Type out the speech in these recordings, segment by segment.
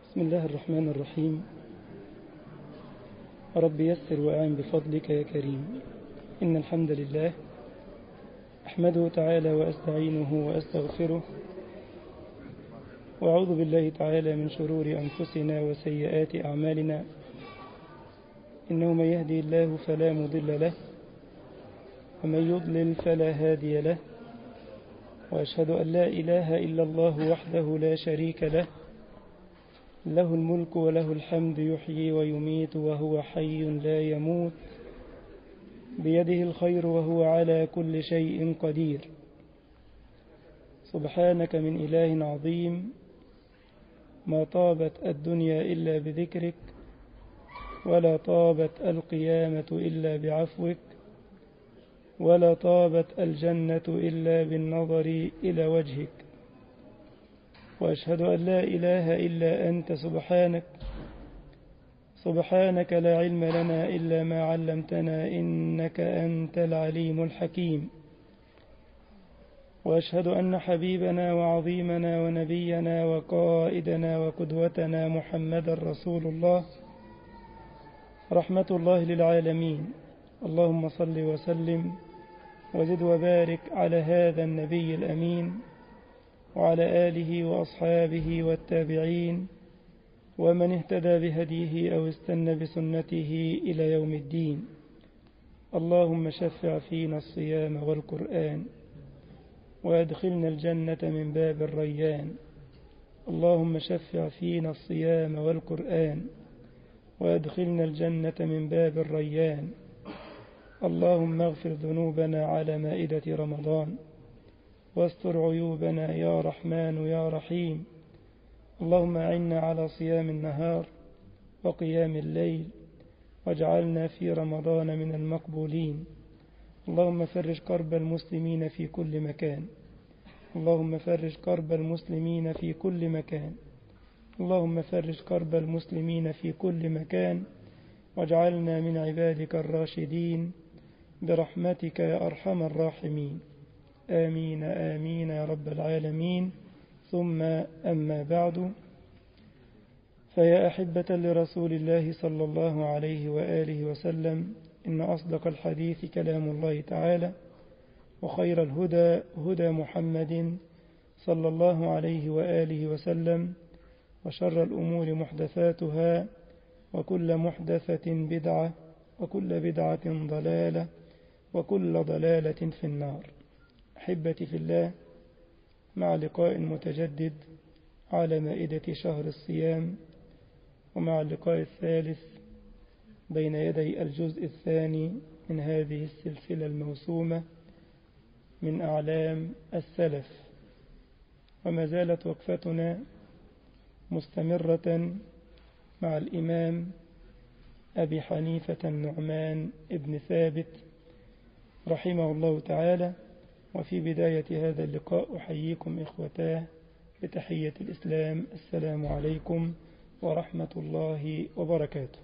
بسم الله الرحمن الرحيم. رب يسر وأعن بفضلك يا كريم. إن الحمد لله أحمده تعالى وأستعينه وأستغفره، وأعوذ بالله تعالى من شرور أنفسنا وسيئات أعمالنا. إنه من يهدي الله فلا مضل له، ومن يضلل فلا هادي له، وأشهد أن لا إله إلا الله وحده لا شريك له، له الملك وله الحمد، يحيي ويميت وهو حي لا يموت، بيده الخير وهو على كل شيء قدير. سبحانك من إله عظيم، ما طابت الدنيا إلا بذكرك، ولا طابت القيامة إلا بعفوك، ولا طابت الجنة إلا بالنظر إلى وجهك. وأشهد أن لا إله إلا أنت سبحانك لا علم لنا إلا ما علمتنا، إنك أنت العليم الحكيم. وأشهد أن حبيبنا وعظيمنا ونبينا وقائدنا وقدوتنا محمد رسول الله، رحمة الله للعالمين. اللهم صل وسلم وزد وبارك على هذا النبي الأمين، وعلى آله وأصحابه والتابعين ومن اهتدى بهديه أو استنى بسنته إلى يوم الدين. اللهم شفع فينا الصيام والقرآن، وأدخلنا الجنة من باب الريان. اللهم شفع فينا الصيام والقرآن، وأدخلنا الجنة من باب الريان. اللهم اغفر ذنوبنا على مائدة رمضان، واستر عيوبنا يا رحمن يا رحيم. اللهم أعنا على صيام النهار وقيام الليل، واجعلنا في رمضان من المقبولين. اللهم فرج كرب المسلمين في كل مكان، اللهم فرج كرب المسلمين في كل مكان، اللهم فرج كرب المسلمين في كل مكان، واجعلنا من عبادك الراشدين برحمتك يا أرحم الراحمين. آمين آمين يا رب العالمين. ثم أما بعد، فيا أحبة لرسول الله صلى الله عليه وآله وسلم، إن أصدق الحديث كلام الله تعالى، وخير الهدى هدى محمد صلى الله عليه وآله وسلم، وشر الأمور محدثاتها، وكل محدثة بدعة، وكل بدعة ضلالة، وكل ضلالة في النار. أحبتي في الله، مع لقاء متجدد على مائدة شهر الصيام، ومع اللقاء الثالث بين يدي الجزء الثاني من هذه السلسلة الموسومة من أعلام السلف. وما زالت وقفتنا مستمرة مع الإمام أبي حنيفة النعمان ابن ثابت رحمه الله تعالى. وفي بداية هذا اللقاء أحييكم إخوتاه بتحية الإسلام: السلام عليكم ورحمة الله وبركاته.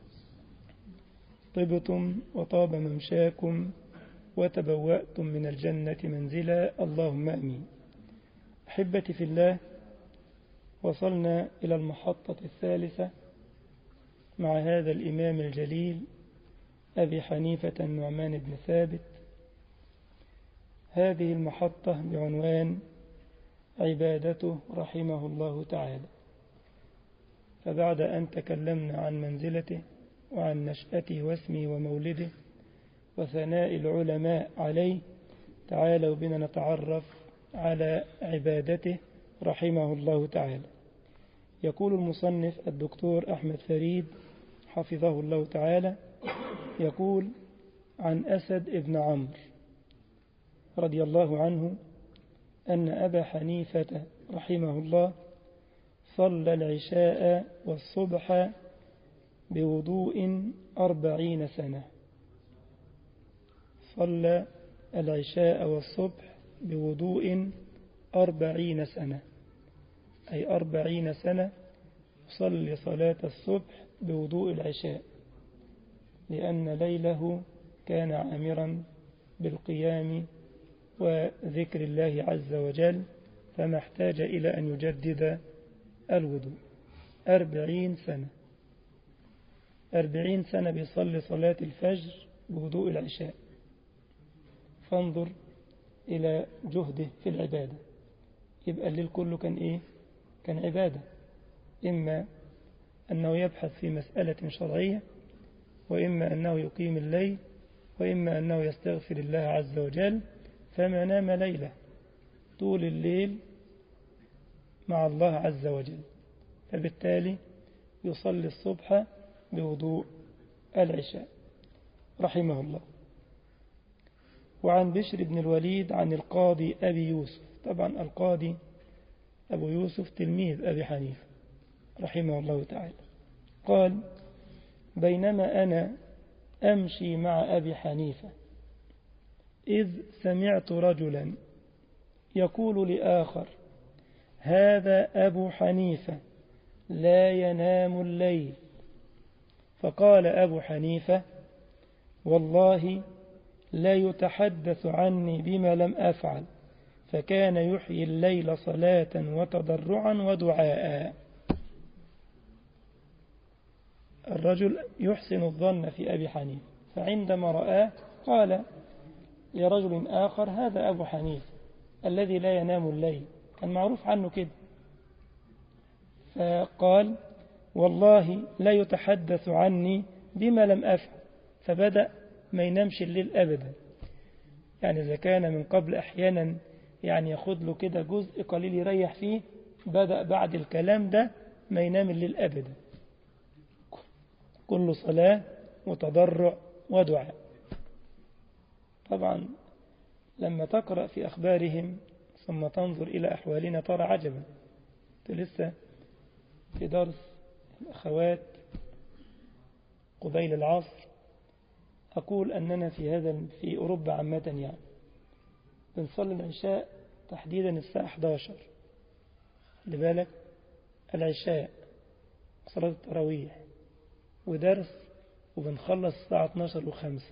طبتم وطاب ممشاكم وتبوأتم من الجنة منزلا، اللهم أمين. أحبتي في الله، وصلنا إلى المحطة الثالثة مع هذا الإمام الجليل أبي حنيفة النعمان بن ثابت. هذه المحطة بعنوان عبادته رحمه الله تعالى. فبعد أن تكلمنا عن منزلته وعن نشأته واسمه ومولده وثناء العلماء عليه، تعالوا بنا نتعرف على عبادته رحمه الله تعالى. يقول المصنف الدكتور أحمد فريد حفظه الله تعالى، يقول: عن أسد ابن عمرو رضي الله عنه أن أبا حنيفة رحمه الله صلى العشاء والصبح بوضوء 40 سنة. صلى العشاء والصبح بوضوء 40 سنة، أي 40 سنة يصلي صلاة الصبح بوضوء العشاء، لأن ليله كان عامرا بالقيام وذكر الله عز وجل، فما احتاج إلى أن يجدد الوضوء. 40 سنة. 40 سنة بيصلي صلاة الفجر بهدوء العشاء. فانظر إلى جهده في العبادة. يبقى الليل كله كان إيه؟ كان عبادة، إما أنه يبحث في مسألة شرعية، وإما أنه يقيم الليل، وإما أنه يستغفر الله عز وجل. فما نام ليلة طول الليل مع الله عز وجل، فبالتالي يصلي الصبح بوضوء العشاء رحمه الله. وعن بشر بن الوليد عن القاضي أبي يوسف، طبعا القاضي أبو يوسف تلميذ أبي حنيفة رحمه الله تعالى، قال: بينما أنا أمشي مع أبي حنيفة إذ سمعت رجلا يقول لآخر: هذا أبو حنيفة لا ينام الليل. فقال أبو حنيفة: والله لا يتحدث عني بما لم أفعل، فكان يحيي الليل صلاة وتضرعا ودعاء. الرجل يحسن الظن في أبي حنيفة، فعندما رآه قال لرجل آخر: هذا أبو حنيفة الذي لا ينام الليل، كان معروف عنه كده. فقال: والله لا يتحدث عني بما لم أفعل، فبدأ ما ينامش الليل أبدا. يعني إذا كان من قبل أحيانا يعني ياخد له كده جزء قليل يريح فيه، بدأ بعد الكلام ده ما ينام الليل أبدا، كل صلاة وتضرع ودعاء. طبعا لما تقرأ في أخبارهم ثم تنظر إلى أحوالنا ترى عجبا. لسه في درس الأخوات قبيل العصر أقول أننا في أوروبا عامة يعني بنصلي العشاء تحديدا الساعة 11. لبالك العشاء صلاة التراويح ودرس، وبنخلص الساعة 12:05.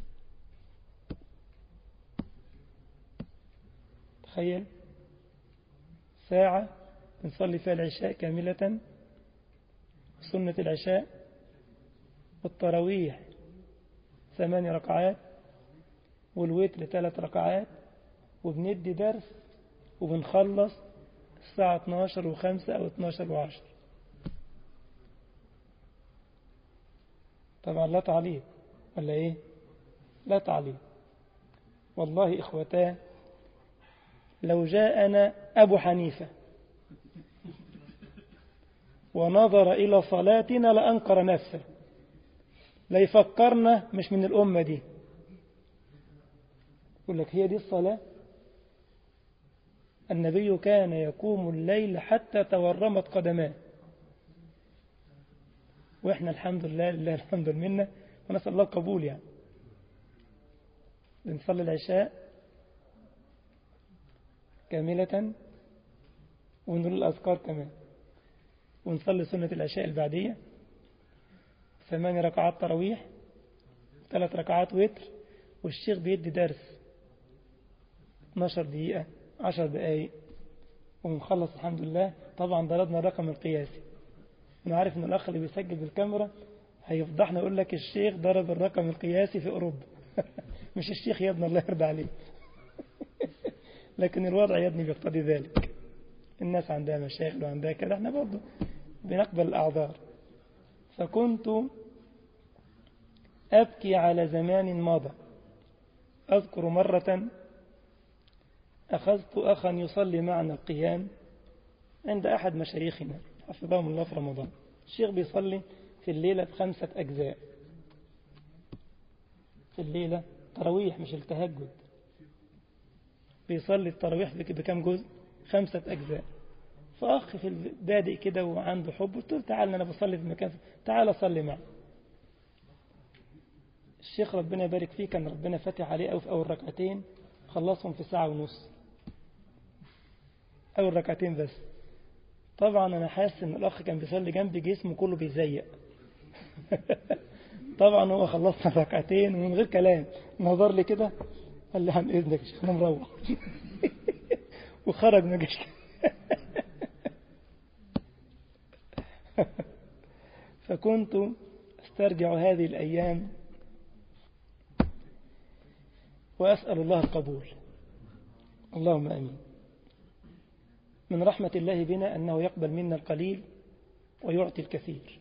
تخيل ساعة نصلي فيها العشاء كاملة، سنة العشاء والتراويح 8 ركعات والوتر 3 ركعات، وبندي درس وبنخلص الساعة 12:05 أو 12:10. طبعا لا تعليق ولا إيه؟ لا تعليق. والله إخوتاه لو جاءنا أبو حنيفة ونظر إلى صلاتنا لأنكر نفسه، ليفكرنا مش من الأمة دي. يقول لك هي دي الصلاة؟ النبي كان يقوم الليل حتى تورمت قدماه، وإحنا الحمد لله لله الحمد لله ونسأل الله القبول. يعني بنصلي العشاء كاملة ونقول الأذكار كمان، ونصلي سنة العشاء البعدية 8 ركعات تراويح 3 ركعات وتر، والشيخ بيدي درس 12 دقيقة 10 دقايق ونخلص الحمد لله. طبعا ضربنا الرقم القياسي. أنا عارف أن الأخ اللي بيسجل بالكاميرا هيفضحنا يقول لك الشيخ ضرب الرقم القياسي في أوروبا. مش الشيخ يا ابن الله يرضى عليه. لكن الوضع يا ابني بيقتضي ذلك. الناس عندها مشاكل وعندها كذا، احنا برضه بنقبل الأعذار. فكنت أبكي على زمان مضى. أذكر مرة أخذت أخا يصلي معنا القيام عند أحد مشايخنا حفظهم الله في رمضان. الشيخ بيصلي في الليلة ب5 أجزاء، في الليلة تراويح مش التهجد، بيصلي التراويح بكم جزء؟ 5 أجزاء. فأخ في البادئ كده وعنده حب، قلت له تعال أنا بصلي في مكان، تعال صلي معي. الشيخ ربنا يبارك فيه كان ربنا فتح عليه أو في أول ركعتين خلصهم في 1.5 ساعة، أول ركعتين بس. طبعا أنا حاسس إن الأخ كان بيصلي جنبي جسمه كله بيزيق. طبعا هو خلصنا ركعتين ومن غير كلام نظر لي كده قال لي عن إذنك يا شيخ أنا مروح. وخرج ما جاش. فكنت استرجع هذه الأيام وأسأل الله القبول. اللهم آمين. من رحمة الله بنا أنه يقبل منا القليل ويعطي الكثير.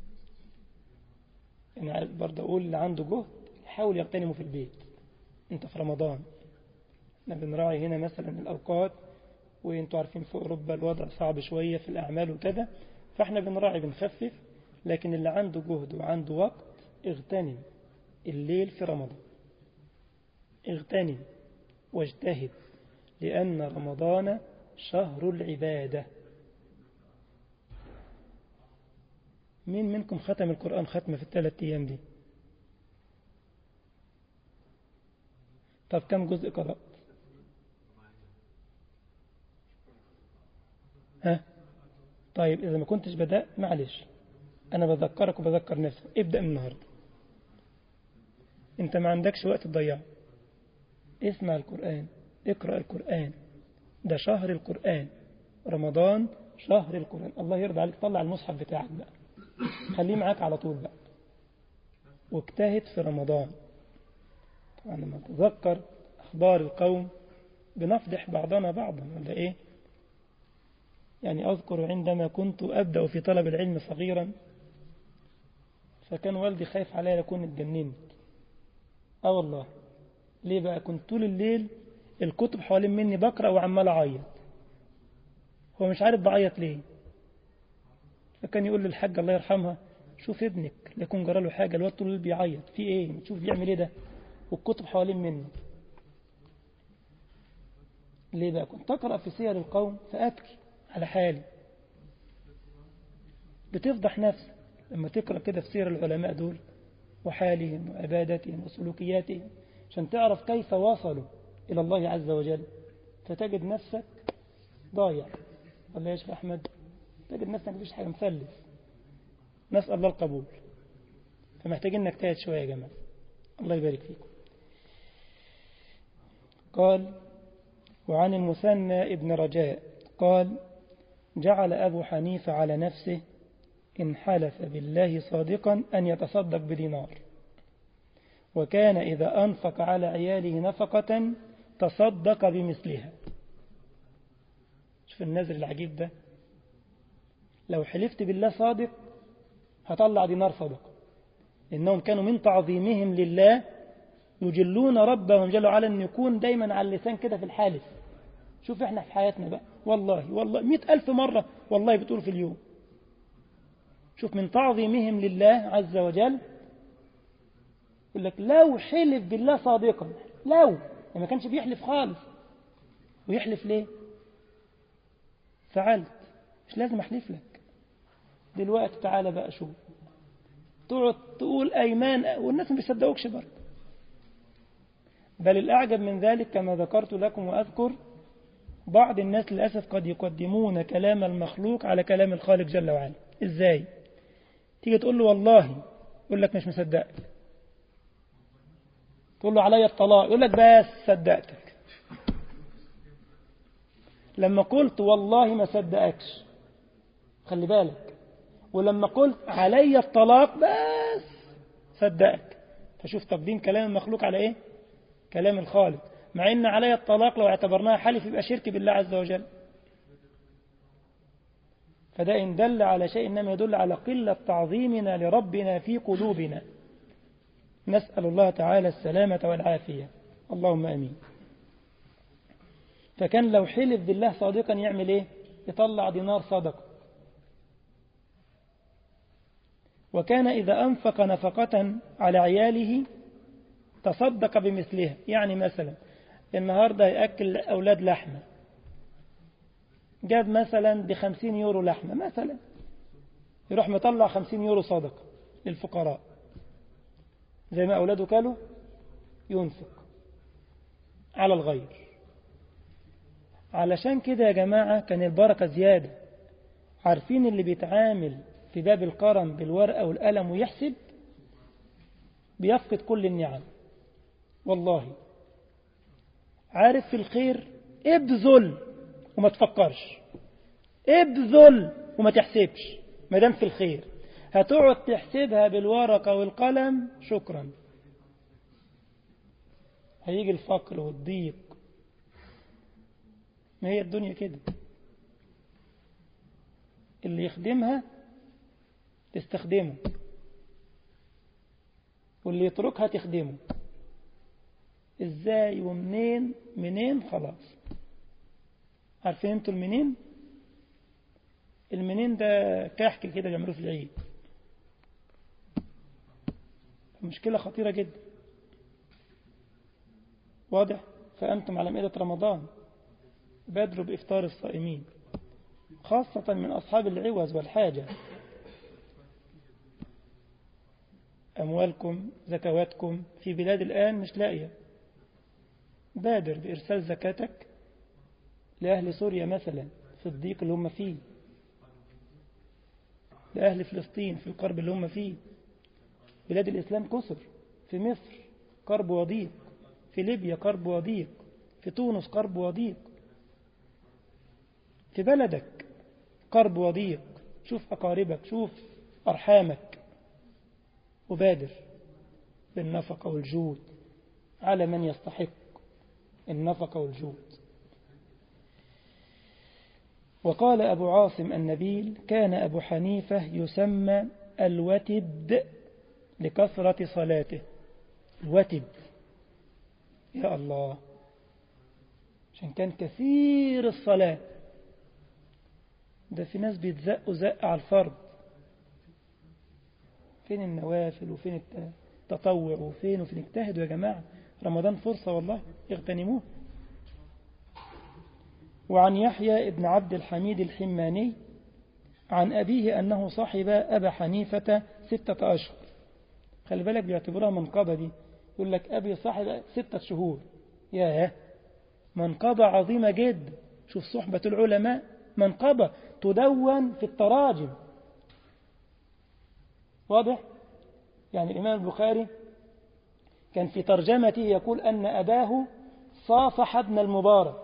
يعني برضه أقول اللي عنده جهد يحاول يغتنمه في البيت. أنت في رمضان، احنا بنراعي هنا مثلا الأوقات، وانتوا عارفين في أوروبا الوضع صعب شوية في الأعمال وكذا، فاحنا بنراعي بنخفف. لكن اللي عنده جهد وعنده وقت اغتنم الليل في رمضان، اغتنم واجتهد، لأن رمضان شهر العبادة. مين منكم ختم القرآن ختمة في ال3 أيام دي؟ طب كم جزء قرأت؟ ها؟ طيب إذا ما كنتش بدأت معلش، أنا بذكرك وبذكر نفسك، ابدأ من النهاردة. أنت ما عندكش وقت تضيعه. اسمع القرآن، اقرأ القرآن، ده شهر القرآن، رمضان شهر القرآن. الله يرضى عليك، طلع المصحف بتاعك بقى، خليه معاك على طول بقى، واجتهد في رمضان. طبعا لما تذكر أخبار القوم بنفضح بعضنا بعضا ولا إيه؟ يعني أذكر عندما كنت أبدأ في طلب العلم صغيرا، فكان والدي خايف عليا لكون اتجننت. والله ليه بقى؟ كنت طول الليل الكتب حوالين مني بقرأ وعمال أعيط، هو مش عارف بعيط ليه. فكان يقول للحاج الله يرحمها شوف ابنك ليكون جرى له حاجة، الواد طول الليل بيعيط في ايه، تشوف بيعمل ايه ده، والكتب حوالين منه. ليه بقى؟ كنت أقرأ في سير القوم فأبكي على حالي. بتفضح نفسك لما تقرأ كده في سير العلماء دول وحالهم وعبادتهم وسلوكياتهم، عشان تعرف كيف وصلوا إلى الله عز وجل. فتجد نفسك ضايع، ولا يا شيخ أحمد؟ تجد نفسك مفيش حاجة، مفلس. نسأل الله القبول. فمحتاجين نجتهد شوية يا جماعة. الله يبارك فيكم. قال: وعن المثنى ابن رجاء قال: جعل أبو حنيفة على نفسه إن حلف بالله صادقا أن يتصدق بدينار، وكان إذا أنفق على عياله نفقة تصدق بمثلها. شوف النذر العجيب ده، لو حلفت بالله صادق هطلع دينار صدقة، إنهم كانوا من تعظيمهم لله يجلون ربهم جل وعلا أن يكون دايما على اللسان كده في الحالف. شوف إحنا في حياتنا بقى، والله 100,000 مرة والله بتقول في اليوم. شوف من تعظيمهم لله عز وجل، يقول لك لو حلف بالله صادقا، لو ما كانش بيحلف خالص. ويحلف ليه؟ فعلت، مش لازم أحلف لك دلوقتي، تعالى بقى شوف، تقعد تقول أيمان والناس ما بيصدقوكش برضه. بل الأعجب من ذلك كما ذكرت لكم وأذكر، بعض الناس للأسف قد يقدمون كلام المخلوق على كلام الخالق جل وعلا. إزاي؟ تيجي تقول له والله، يقول لك مش مصدقك. تقول له علي الطلاق، يقول لك بس صدقتك. لما قلت والله ما صدقكش، خلي بالك. ولما قلت علي الطلاق بس صدقك. فشوف تقديم كلام المخلوق على ايه؟ كلام الخالق. مع ان علي الطلاق لو اعتبرناها حلف يبقى شرك بالله عز وجل. فده إن دل على شيء إنما يدل على قلة تعظيمنا لربنا في قلوبنا. نسأل الله تعالى السلامة والعافية، اللهم أمين. فكان لو حلف بالله صادقا يعمل إيه؟ يطلع دينار صدقة. وكان إذا أنفق نفقة على عياله تصدق بمثلها. يعني مثلا النهاردة يأكل أولاد لحمة، جاب مثلا ب50 يورو لحمة مثلا، يروح مطلع 50 يورو صدقة للفقراء، زي ما أولاده كانوا ينفق على الغير. علشان كده يا جماعة كان البركة زيادة. عارفين اللي بيتعامل في باب الكرم بالورقة والقلم ويحسب بيفقد كل النعم. والله عارف في الخير ابذل وما تفكرش، ابذل وما تحسبش، ما دام في الخير. هتقعد تحسبها بالورقة والقلم، شكرا، هيجي الفقر والضيق. ما هي الدنيا كده، اللي يخدمها تستخدمه، واللي يتركها تخدمه. ازاي ومنين؟ منين؟ خلاص عارفين انتوا المنين. المنين ده كحك كده بيعملوه في العيد، مشكلة خطيرة جدا. واضح؟ فأنتم على مائدة رمضان بادروا بإفطار الصائمين، خاصة من أصحاب العوز والحاجة. أموالكم زكواتكم في بلاد الآن مش لاقية، بادر بإرسال زكاتك لأهل سوريا مثلا في الضيق اللي هم فيه، لأهل فلسطين في القرب اللي هم فيه. بلاد الإسلام كثر، في مصر قرب وضيق، في ليبيا قرب وضيق، في تونس قرب وضيق، في بلدك قرب وضيق. شوف أقاربك، شوف أرحامك، وبادر بالنفقة والجود على من يستحق النفقة والجود. وقال أبو عاصم النبيل: كان أبو حنيفة يسمى الوتد لكثرة صلاته. الوتد، يا الله، عشان كان كثير الصلاة. ده في ناس بيتزقوا زق على الفرض، فين النوافل وفين التطوع وفين اجتهدوا يا جماعة، رمضان فرصة والله، اغتنموه. وعن يحيى ابن عبد الحميد الحماني عن أبيه أنه صحب أبا حنيفة 6 أشهر. خلي بالك بيعتبروها منقبة دي، يقول لك أبي صاحب 6 شهور. ياه، منقبة عظيمة جدا. شوف صحبة العلماء، منقبة تدون في التراجم. واضح؟ يعني الإمام البخاري كان في ترجمته يقول أن أباه صافح ابن المبارك،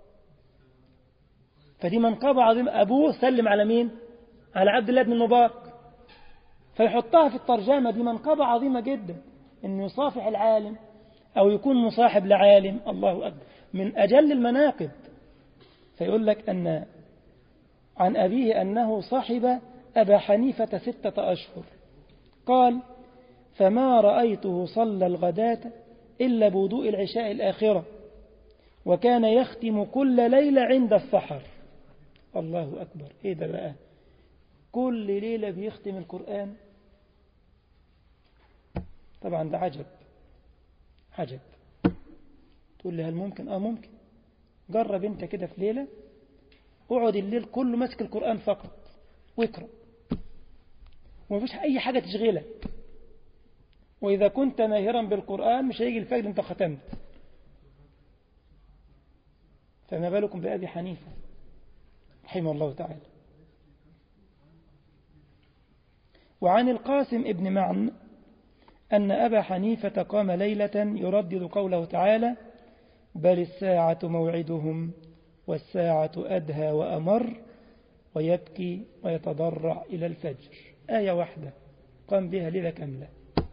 فدي منقبة عظيمة. أبوه سلم على مين؟ على عبد الله بن المبارك، فيحطها في الترجمة. دي منقبة عظيمة جدا، أنه يصافح العالم أو يكون مصاحب لعالم. الله أكبر، من أجل المناقب. فيقول لك أن عن أبيه أنه صحب أبا حنيفة 6 أشهر. قال: فما رأيته صلى الغداة إلا بوضوء العشاء الآخرة، وكان يختم كل ليلة عند السحر. الله أكبر، إيه ده بقى؟ كل ليلة بيختم القرآن. طبعا ده عجب عجب. تقول لي هل ممكن؟ ممكن. جرب انت كده في ليلة، اقعد الليل كله ماسك القرآن فقط واقرأ، ومفيش أي حاجة تشغلك. وإذا كنت ماهرا بالقرآن مش هيجي الفجر انت ختمت. فما بالكم بأبي حنيفة رحمه الله تعالى. وعن القاسم ابن معن أن أبا حنيفة قام ليلة يردد قوله تعالى: بل الساعة موعدهم والساعة أدهى وأمر، ويبكي ويتضرع إلى الفجر. آية واحدة قام بها ليلة كاملة.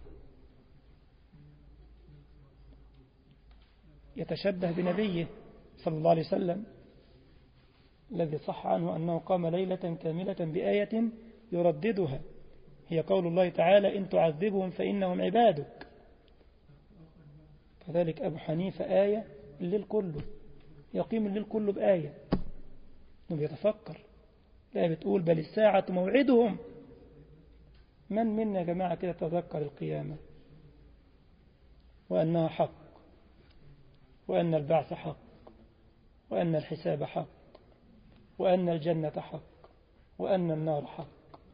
يتشبه بنبيه صلى الله عليه وسلم الذي صح عنه أنه قام ليلة كاملة بآية يرددها، هي قول الله تعالى: إن تعذبهم فإنهم عبادك. كذلك أبو حنيفة آية الليل كله، يقيم الليل كله بآية، إنه بيتفكر. الآية بتقول: بل الساعة موعدهم. من منا يا جماعة كده تذكر القيامة وأنها حق، وأن البعث حق، وأن الحساب حق، وأن الجنة حق، وأن النار حق.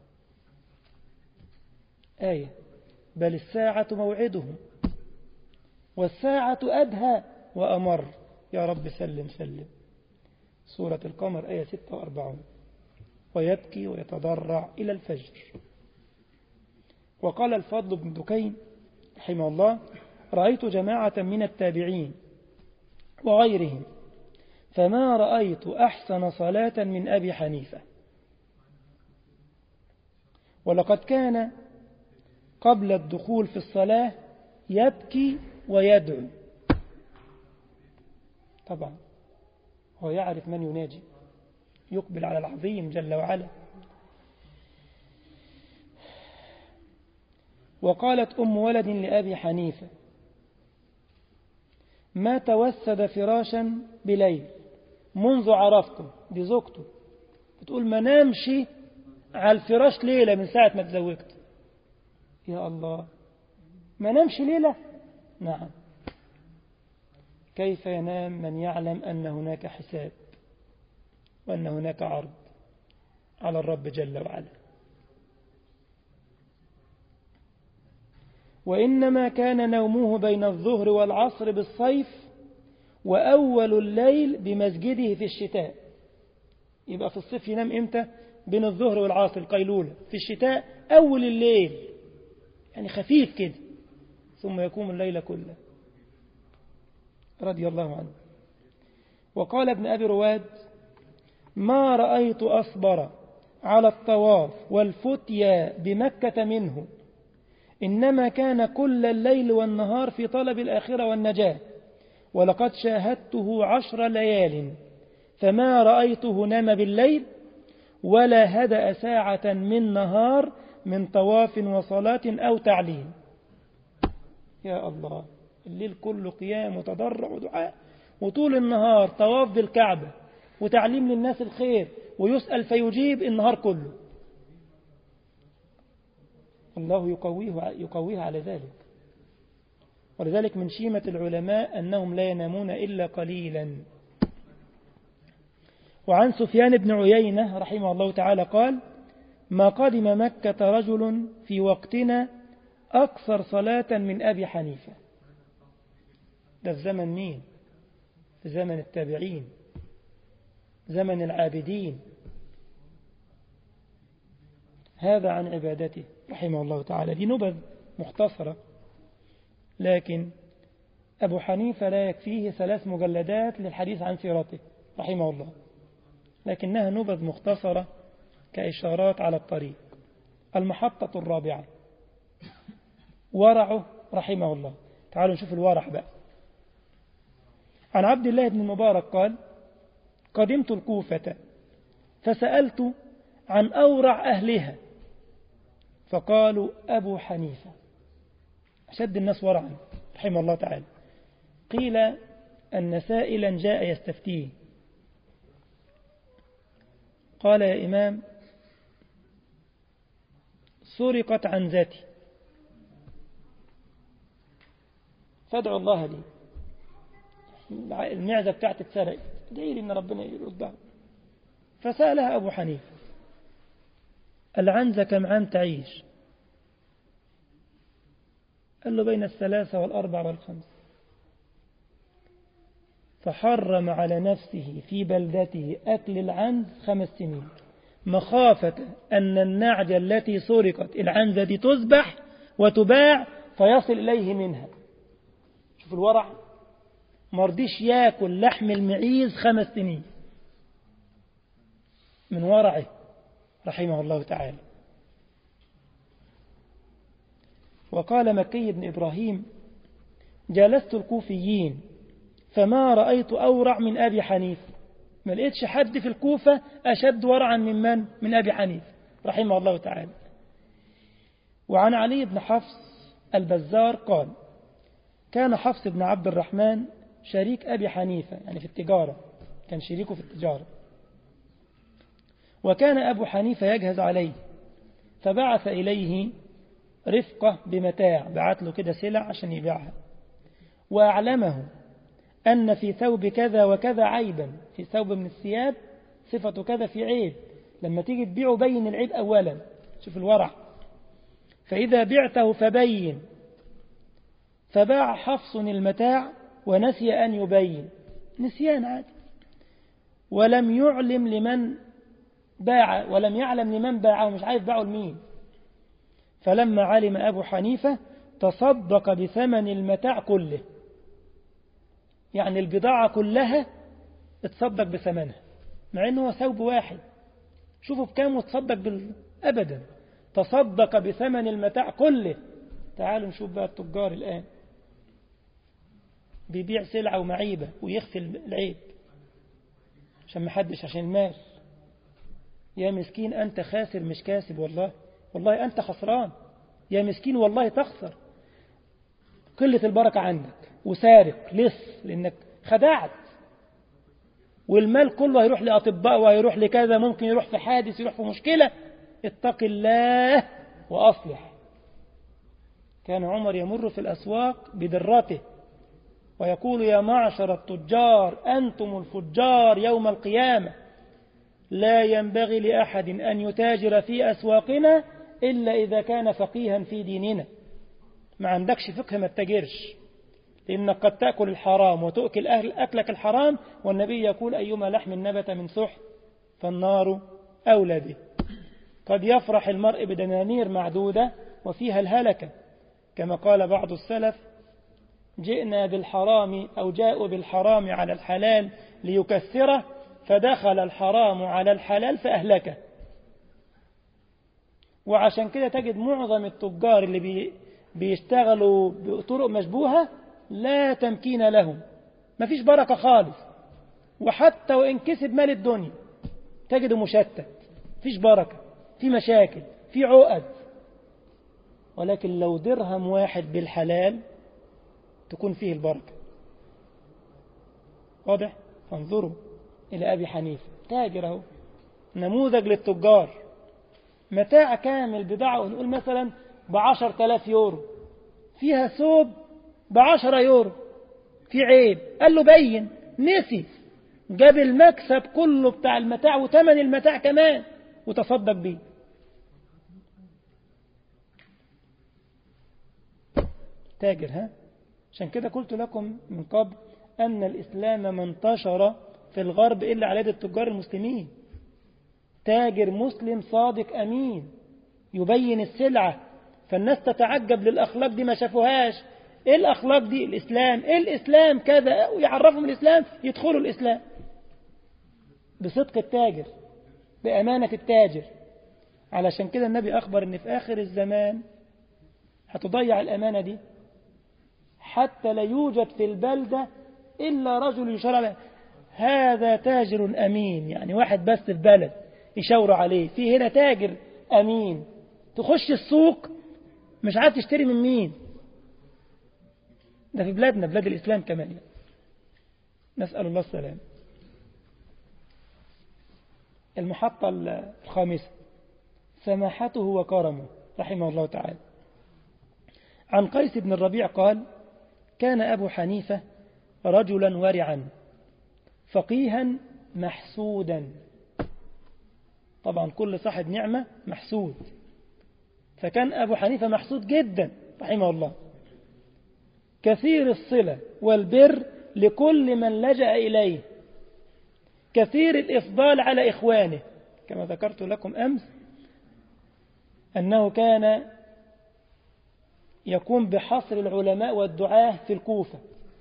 آية: بل الساعة موعدهم والساعة أدهى وأمر. يا رب سلم سلم. سورة القمر آية 46. ويبكي ويتضرع إلى الفجر. وقال الفضل بن دكين رحمه الله: رأيت جماعة من التابعين وغيرهم فما رأيت أحسن صلاة من أبي حنيفة. ولقد كان قبل الدخول في الصلاة يبكي ويدعو. طبعا هو يعرف من يناجي، يقبل على العظيم جل وعلا. وقالت أم ولد لأبي حنيفة: ما توسد فراشا بليل منذ عرفته. دي زوجته بتقول ما نامش على الفراش ليلة من ساعة ما تزوجت. يا الله، ما نامش ليلة؟ نعم. كيف ينام من يعلم أن هناك حساب وأن هناك عرض على الرب جل وعلا؟ وإنما كان نومه بين الظهر والعصر بالصيف، وأول الليل بمسجده في الشتاء. يبقى في الصيف ينام إمتى؟ بين الظهر والعصر، القيلولة. في الشتاء أول الليل، يعني خفيف كده، ثم يقوم الليل كله، رضي الله عنه. وقال ابن أبي رواد: ما رأيت أصبر على الطواف والفتيا بمكة منه، إنما كان كل الليل والنهار في طلب الآخرة والنجاة، ولقد شاهدته 10 ليال فما رأيته نام بالليل ولا هدأ ساعة من نهار من طواف وصلاة أو تعليم. يا الله، الليل كله قيام وتضرع ودعاء، وطول النهار طواف بالكعبة وتعليم للناس الخير، ويسأل فيجيب النهار كله. الله يقويه على ذلك. ولذلك من شيمة العلماء أنهم لا ينامون إلا قليلا. وعن سفيان بن عيينة رحمه الله تعالى قال: ما قدم مكة رجل في وقتنا أكثر صلاة من أبي حنيفة. ده في زمن مين؟ في زمن التابعين، زمن العابدين. هذا عن عبادته رحمه الله تعالى. دي نبذ مختصرة، لكن أبو حنيفة لا يكفيه 3 مجلدات للحديث عن سيرته رحمه الله، لكنها نبذ مختصرة كإشارات على الطريق. المحطة الرابعة ورعه رحمه الله. تعالوا نشوف الورع بقى. عن عبد الله بن المبارك قال: قدمت الكوفة فسألت عن أورع أهلها فقالوا أبو حنيفة، أشد الناس ورعا رحمه الله تعالى. قيل أن سائلا جاء يستفتيه قال: يا إمام، سرقت عنزتي فادعوا الله لي، المعزة بتاعتي اتسرقت، ادعي لي إن ربنا يردها. فسألها أبو حنيفة: العنزة كم عام تعيش؟ قال له: بين 3 و4 و5. فحرم على نفسه في بلدته أكل العنز 5 سنين، مخافة أن النعجة التي سرقت العنزة دي تذبح وتباع فيصل إليه منها. شوف الورع، مرضيش ياكل لحم المعيز 5 سنين من ورعه رحمه الله تعالى. وقال مكي بن إبراهيم: جالست الكوفيين فما رأيت أورع من أبي حنيفة. ما لقيتش حد في الكوفة أشد ورعا من أبي حنيفة رحمه الله تعالى. وعن علي بن حفص البزار قال: كان حفص بن عبد الرحمن شريك أبي حنيفة، يعني في التجارة، كان شريكه في التجارة. وكان أبو حنيفة يجهز عليه، فبعث إليه رفقة بمتاع، بعت له كده سلع عشان يبيعها، وأعلمه أن في ثوب كذا وكذا عيبا، في ثوب من الثياب صفة كذا في عيب، لما تيجي تبيعه بين العيب أولا. شوف الورع. فإذا بعته فبين. فباع حفص المتاع ونسي أن يبين، نسيان عادي، ولم يعلم لمن باع، ولم يعلم لمن باعه، مش عارف باعه لمين. فلما علم أبو حنيفة تصدق بثمن المتاع كله، يعني البضاعة كلها اتصدق بثمنها، مع أنه ثوب واحد. شوفوا بكام وتصدق أبدا، تصدق بثمن المتاع كله. تعالوا نشوف بقى التجار الآن بيبيع سلعة ومعيبة ويخفي العيب عشان محدش، عشان المال. يا مسكين أنت خاسر مش كاسب، والله أنت خسران يا مسكين، والله تخسر. قلة البركة عندك وسارق لأنك خدعت، والمال كله هيروح لأطباء وهيروح لكذا، ممكن يروح في حادث، يروح في مشكلة. اتق الله وأصلح. كان عمر يمر في الأسواق بدرته ويقول يا معشر التجار أنتم الفجار يوم القيامة، لا ينبغي لأحد أن يتاجر في أسواقنا إلا إذا كان فقيها في ديننا. ما عندكش فقه ما تتاجرش، لأنك قد تأكل الحرام وتؤكل أكلك الحرام، والنبي يقول أيما لحم نبت من سحت فالنار أولى به. قد يفرح المرء بدنانير معدودة وفيها الهلكة، كما قال بعض السلف جئنا بالحرام أو جاءوا بالحرام على الحلال ليكثره، فدخل الحرام على الحلال فأهلكه. وعشان كده تجد معظم التجار اللي بيشتغلوا بطرق مشبوهة لا تمكين لهم، ما فيش بركة خالص، وحتى وإن كسب مال الدنيا تجده مشتت، فيش بركة، في مشاكل، في عقد. ولكن لو درهم واحد بالحلال تكون فيه البركة. واضح؟ فانظروا إلى أبي حنيفة تاجر اهو، نموذج للتجار. متاع كامل بضاعة ونقول مثلا ب10,000 يورو، فيها ثوب ب10 يورو، في عيب، قال له بين، نسي، جاب المكسب كله بتاع المتاع وثمن المتاع كمان وتصدق بيه. تاجر. ها؟ عشان كده قلت لكم من قبل أن الإسلام ما انتشر في الغرب إلا على يد التجار المسلمين. تاجر مسلم صادق أمين يبين السلعة، فالناس تتعجب للأخلاق دي ما شافوهاش. إيه الأخلاق دي؟ الإسلام. إيه الإسلام؟ كذا، ويعرفهم الإسلام يدخلوا الإسلام بصدق التاجر، بأمانة التاجر. علشان كده النبي أخبر أن في آخر الزمان هتضيع الأمانة دي، حتى لا يوجد في البلدة إلا رجل يشار عليه هذا تاجر أمين، يعني واحد بس في بلد يشاور عليه في هنا تاجر أمين. تخش السوق مش عارف تشتري من مين. ده في بلادنا، بلاد الإسلام كمان يعني. نسأل الله السلام. المحطة الخامسة سماحته وكرمه رحمه الله تعالى. عن قيس بن الربيع قال كان أبو حنيفة رجلا ورعا فقيها محسودا. طبعا كل صاحب نعمة محسود، فكان أبو حنيفة محسود جدا رحمه الله. كثير الصلة والبر لكل من لجأ إليه، كثير الإفضال على إخوانه، كما ذكرت لكم أمس أنه كان يقوم بحصر العلماء والدعاة في الكوفة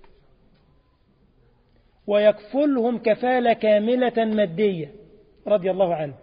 ويكفلهم كفالة كاملة مادية رضي الله عنه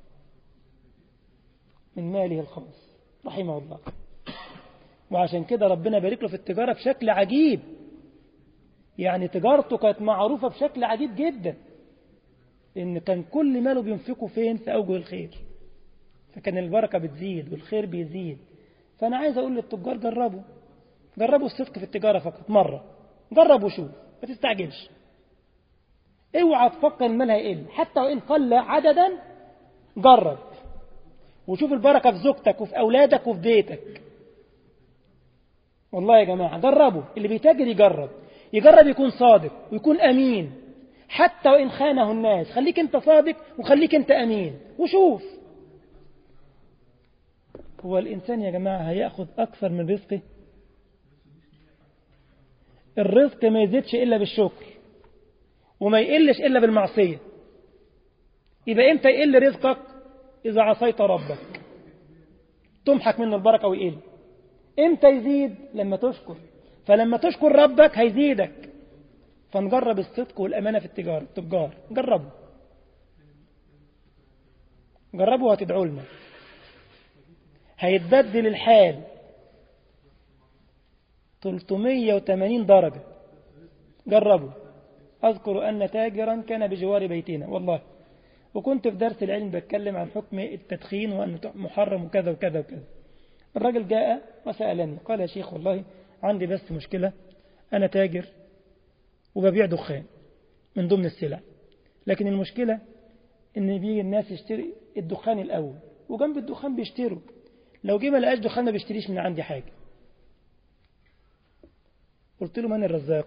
من ماله الخاص رحمه الله. وعشان كده ربنا بارك له في التجارة بشكل عجيب، يعني تجارته كانت معروفة بشكل عجيب جدا، إن كان كل ماله بينفقه فين؟ في أوجه الخير، فكان البركة بتزيد والخير بيزيد. فأنا عايز أقول للتجار جربوا الصدق في التجارة فقط مرة، جربوا شوف، ما تستعجلش، اوعى تفكر المال هيقل حتى وإن قل عددا. جرب وشوف البركة في زوجتك وفي أولادك وفي بيتك. والله يا جماعة جربوا، اللي بيتاجر يجرب يكون صادق ويكون أمين حتى وإن خانه الناس. خليك أنت صادق وخليك أنت أمين وشوف. هو الإنسان يا جماعة هيأخذ أكثر من رزقه؟ الرزق ما يزيدش إلا بالشكر وما يقلش إلا بالمعصية. يبقى إمتى يقل رزقك؟ إذا عصيت ربك تمحك منه البركة ويقل. إمتى يزيد؟ لما تشكر، فلما تشكر ربك هيزيدك. فنجرب الصدق والأمانة في التجار. جربوا وهتدعوا لنا. هيتبدل الحال 380 درجة. جربوا. أذكر أن تاجرا كان بجوار بيتنا والله، وكنت في درس العلم بتكلم عن حكم التدخين وأنه محرم وكذا وكذا وكذا. الرجل جاء وسألني قال يا شيخ والله عندي بس مشكلة، أنا تاجر وببيع دخان من ضمن السلع، لكن المشكلة إن بيجي الناس يشتري الدخان الأول وجنب الدخان بيشتروا، لو جه ما لقاش دخان ما بيشتريش من عندي حاجة. قلت له من الرزاق؟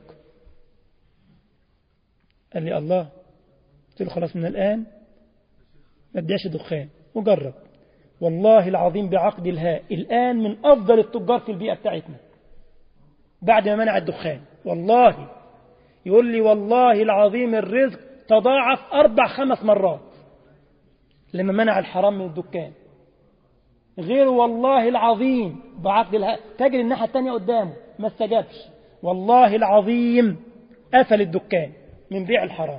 قال لي الله. قلت له خلاص من الآن ما تبيعش دخان وجرب. والله العظيم بعقد الهاء الآن من أفضل التجار في البيئة بتاعتنا بعد ما منع الدخان. والله يقول لي والله العظيم الرزق تضاعف 4-5 مرات لما منع الحرام من الدكان. غير والله العظيم بعقد الهاء تجري الناحية التانية قدامه ما استجابش، والله العظيم قفل الدكان من بيع الحرام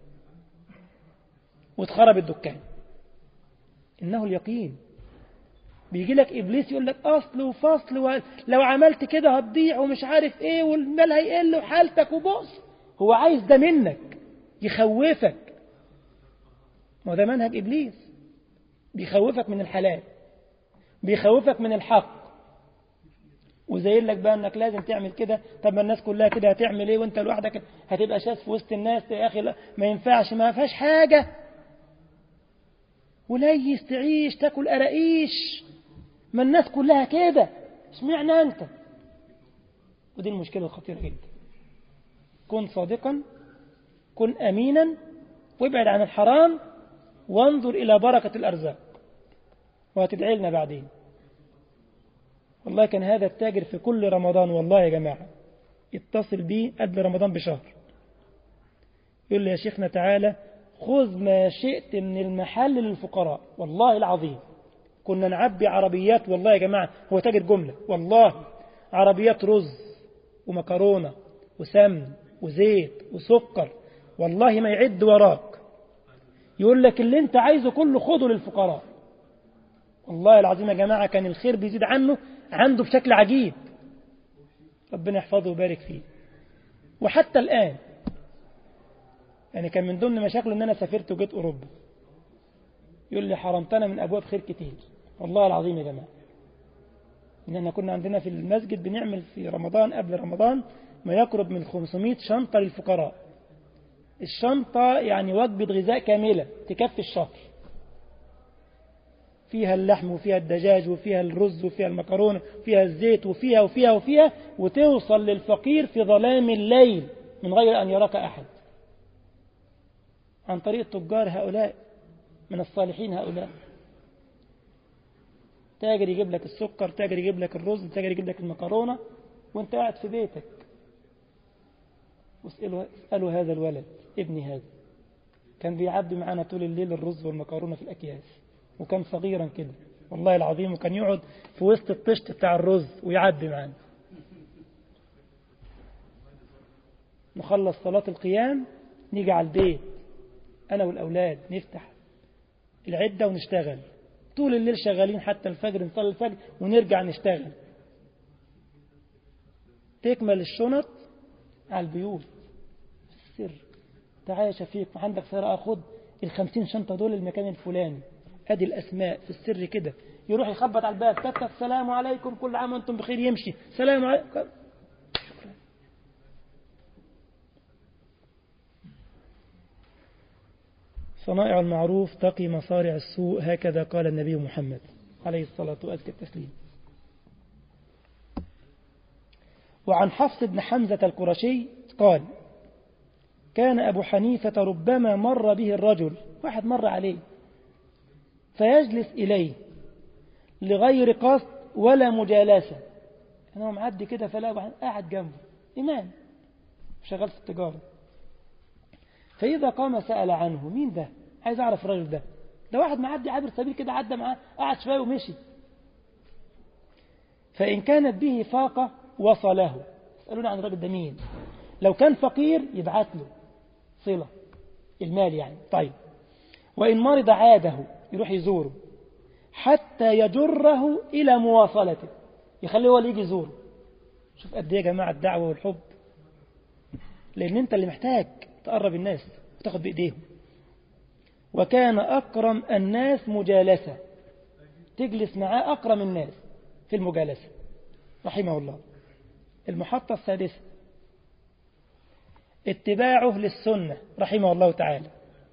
واتخرب الدكان. إنه اليقين. بيجي لك إبليس يقول لك أصل وفصل ولو عملت كده هتضيع ومش عارف إيه والمال هيقل وحالتك وبؤس. هو عايز ده منك يخوفك، ما ده منهج إبليس، بيخوفك من الحلال، بيخوفك من الحق، وزين لك بقى أنك لازم تعمل كده. طب ما الناس كلها كده هتعمل إيه وأنت لوحدك هتبقى شاذ في وسط الناس؟ يا أخي لا ما ينفعش، ما فيهاش حاجة، وليس تعيش تاكل قراقيش، ما الناس كلها كده، اشمعنى أنت؟ ودي المشكلة الخطيرة جدا. كن صادقا، كن أمينا، وابعد عن الحرام، وانظر إلى بركة الأرزاق، وهتدعي لنا بعدين. والله كان هذا التاجر في كل رمضان والله يا جماعة يتصل بي قبل رمضان بشهر يقول لي يا شيخنا تعالى خذ ما شئت من المحل للفقراء. والله العظيم كنا نعبي عربيات، والله يا جماعة هو تاجر جملة، والله عربيات رز ومكرونة وسمن وزيت وسكر، والله ما يعد وراك، يقول لك اللي انت عايزه كله خذه للفقراء. والله العظيم يا جماعة كان الخير بيزيد عنده بشكل عجيب، ربنا يحفظه ويبارك فيه. وحتى الآن يعني كان من ضمن مشاكله ان انا سافرت وجيت اوروبا، يقول لي حرمتنا من ابواب خير كتير. والله العظيم يا جماعه اننا كنا عندنا في المسجد بنعمل في رمضان قبل رمضان ما يقرب من 500 شنطه للفقراء. الشنطه يعني وجبه غذاء كامله تكفي الشهر، فيها اللحم وفيها الدجاج وفيها الرز وفيها المكرونه وفيها الزيت وفيها وتوصل للفقير في ظلام الليل من غير ان يراك احد، عن طريق التجار هؤلاء من الصالحين. هؤلاء تاجر يجيب لك السكر، تاجر يجيب لك الرز، تاجر يجيب لك المكرونة وانت قاعد في بيتك. واسألوا هذا الولد ابني هذا كان بيعبي معانا طول الليل الرز والمكرونة في الأكياس، وكان صغيرا كده والله العظيم، وكان يقعد في وسط الطشت بتاع الرز ويعبي معانا. نخلص صلاة القيام نيجي على البيت أنا والأولاد نفتح العدة ونشتغل طول الليل، شغالين حتى الفجر، نصلي الفجر ونرجع نشتغل. تكمل الشنط على البيوت السر، تعال يا شفيق عندك سيارة أخذ 50 شنطة دول المكان الفلاني، أدي الأسماء في السر كده. يروح يخبط على الباب، تك السلام عليكم كل عام وأنتم بخير، يمشي سلام عليكم. صنائع المعروف تقي مصارع السوء، هكذا قال النبي محمد عليه الصلاة والسلام. وعن حفص بن حمزة القرشي قال كان أبو حنيفة ربما مر به الرجل، واحد مر عليه فيجلس إليه لغير قصد ولا مجالسة، أنا معدي كده فلا واحد قاعد جنبه إمام شغال في التجارة، فإذا قام سأل عنه مين ده، عايز أعرف الرجل ده واحد معدي عابر سبيل كده، عدى معاه قعد شوية ومشي. فإن كانت به فاقة وصله، اسألوني عن الرجل ده مين، لو كان فقير يبعت له صلة المال يعني. طيب وإن مرض عاده يروح يزوره، حتى يجره إلى مواصلته، يخليه هو اللي يجي يزوره. شوف قد ايه يا جماعة الدعوة والحب، لأن أنت اللي محتاج تقرب الناس وتاخد بإيديهم. وكان أكرم الناس مجالسة، تجلس معاه أكرم الناس في المجالسة رحمه الله. المحطة السادسة اتباعه للسنة رحمه الله تعالى.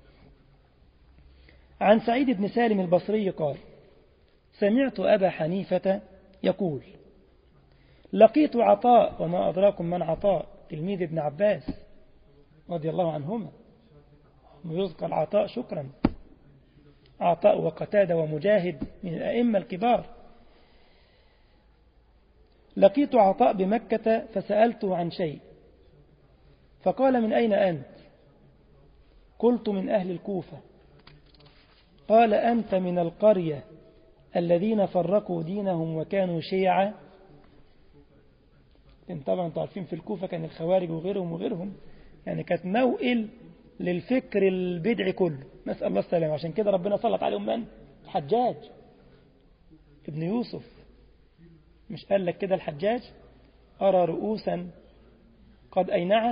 عن سعيد بن سالم البصري قال: سمعت أبا حنيفة يقول: لقيت عطاء، وما أدراكم من عطاء، تلميذ ابن عباس رضي الله عنهما، ويذكر عطاء شكرا، عطاء وقتادة ومجاهد من الأئمة الكبار. لقيت عطاء بمكة فسألته عن شيء فقال: من أين أنت؟ قلت: من أهل الكوفة. قال: أنت من القرية الذين فرقوا دينهم وكانوا شيعا. لأن طبعا تعرفين في الكوفة كان الخوارج وغيرهم يعني كانت موئل للفكر البدعي كله، نسأل الله السلامة. عشان كده ربنا سلط عليهم من؟ الحجاج ابن يوسف. مش قال لك كده الحجاج: أرى رؤوسا قد أينعت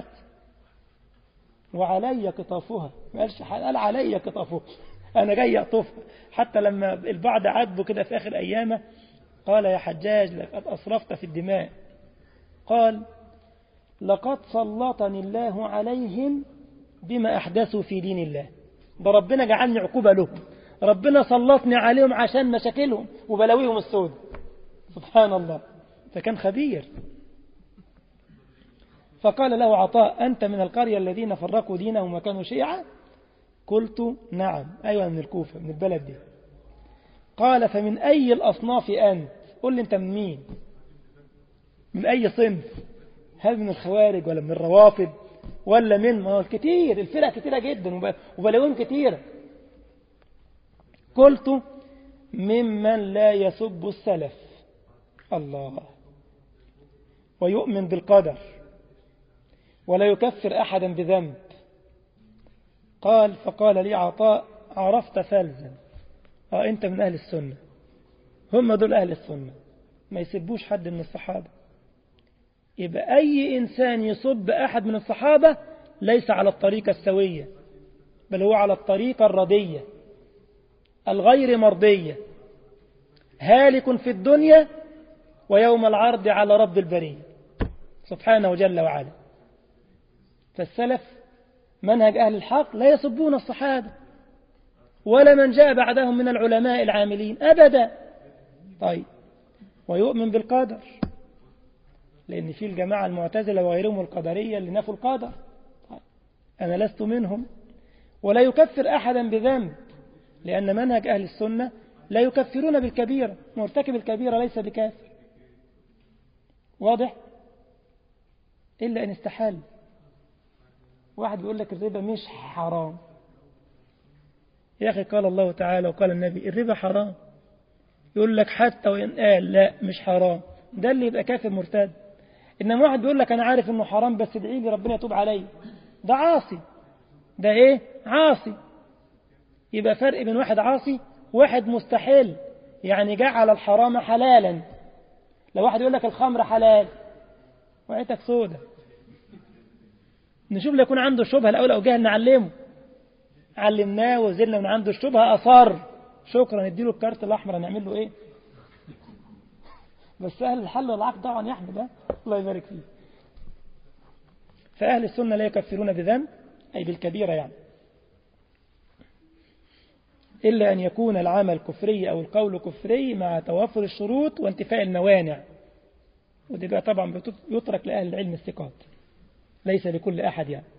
وعلي قطافها. ما قالش، قال علي قطافها، أنا جاي أطوفها. حتى لما البعض عاتبه كده في آخر أيامه قال: يا حجاج لقد أسرفت في الدماء. قال: لقد سلطني الله عليهم بما أحدثوا في دين الله. ده ربنا جعلني عقوبة لهم، ربنا سلطني عليهم عشان مشاكلهم وبلاويهم السود. سبحان الله، فكان خبير. فقال له عطاء: أنت من القرية الذين فرقوا دينهم وكانوا شيعا؟ قلت: نعم. أيوة من الكوفة، من البلد دي. قال: فمن أي الأصناف أنت؟ قل لي أنت من مين، من أي صنف؟ هل من الخوارج ولا من الروافض ولا من كتير؟ الفرق كتيرة جدا وبلاويهم كتيرة. قلت: ممن لا يسب السلف. الله. ويؤمن بالقدر ولا يكفر أحدا بذنب. قال: فقال لي عطاء: عرفت فلزا. أنت من أهل السنة. هم دول أهل السنة، ما يسبوش حد من الصحابة. يبقى أي إنسان يصب أحد من الصحابة ليس على الطريقة السوية، بل هو على الطريقة الردية الغير مرضية، هالك في الدنيا ويوم العرض على رب البرية سبحانه جل وعلا. فالسلف منهج أهل الحق لا يسبون الصحابة ولا من جاء بعدهم من العلماء العاملين أبدا. طيب، ويؤمن بالقدر، لأن في الجماعة المعتزلة وغيرهم القدرية اللي نفوا القدر. طيب، أنا لست منهم. ولا يكفر أحدا بذنب، لأن منهج أهل السنة لا يكفرون بالكبيرة، مرتكب الكبيرة ليس بكافر. واضح؟ إلا إن استحال. واحد بيقول لك الربا مش حرام. يا أخي قال الله تعالى وقال النبي الربا حرام. يقول لك حتى وإن قال لا مش حرام، ده اللي يبقى كافر مرتد. إنما واحد بيقول لك أنا عارف إنه حرام بس ادعي لي ربنا يتوب علي، ده عاصي. ده إيه؟ عاصي. يبقى فرق بين واحد عاصي وواحد مستحيل، يعني جعل الحرام حلالا. لو واحد يقول لك الخمر حلال وعيتك سودة، نشوف لو يكون عنده الشبهة الأول أو جهل نعلمه. علمناه وزلنا من عنده الشبهة أصر، شكرا نديله الكارت الأحمر، هنعمل له إيه؟ بس أهل الحل والعقد طبعا يحمد ده، الله يبارك فيه. فأهل السنة لا يكفرون بذنب أي بالكبيرة يعني، إلا أن يكون العمل كفري أو القول كفري مع توافر الشروط وانتفاء الموانع، ودي بقى طبعا يترك لأهل العلم الثقات، ليس لكل أحد يعني.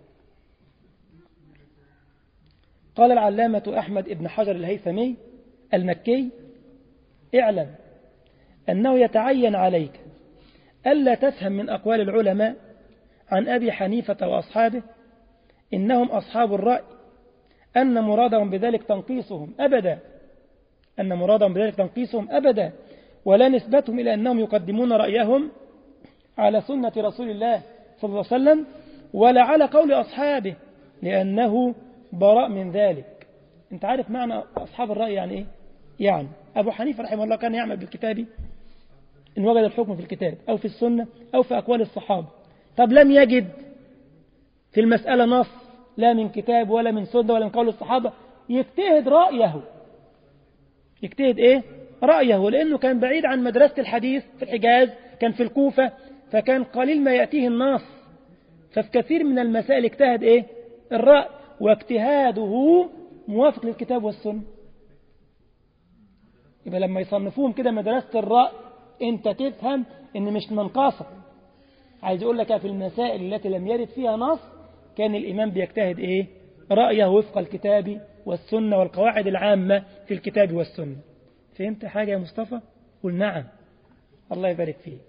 قال العلامة أحمد ابن حجر الهيثمي المكي: اعلم أنه يتعين عليك ألا تفهم من أقوال العلماء عن أبي حنيفة وأصحابه إنهم أصحاب الرأي أن مرادهم بذلك تنقيصهم أبدا، أن مرادهم بذلك تنقيصهم أبدا، ولا نسبتهم إلى أنهم يقدمون رأيهم على سنة رسول الله صلى الله عليه وسلم ولا على قول أصحابه، لأنه براء من ذلك. أنت عارف معنى أصحاب الرأي يعني إيه؟ يعني أبو حنيفة رحمه الله كان يعمل بالكتاب إن وجد الحكم في الكتاب أو في السنة أو في أقوال الصحابة. طب لم يجد في المسألة نص لا من كتاب ولا من سنة ولا من قول الصحابة، يجتهد رأيه. يجتهد إيه؟ رأيه، لأنه كان بعيد عن مدرسة الحديث في الحجاز، كان في الكوفة، فكان قليل ما يأتيه النص، ففي كثير من المسائل اجتهد إيه؟ الرأي، واجتهاده موافق للكتاب والسنة. يبقى لما يصنفوهم كده مدرسة الرأي انت تفهم ان مش منقصة. عايز يقول لك في المسائل التي لم يرد فيها نص كان الإمام بيجتهد إيه؟ رأيه وفق الكتاب والسنة والقواعد العامة في الكتاب والسنة. فهمت حاجة يا مصطفى؟ قل نعم. الله يبارك فيك.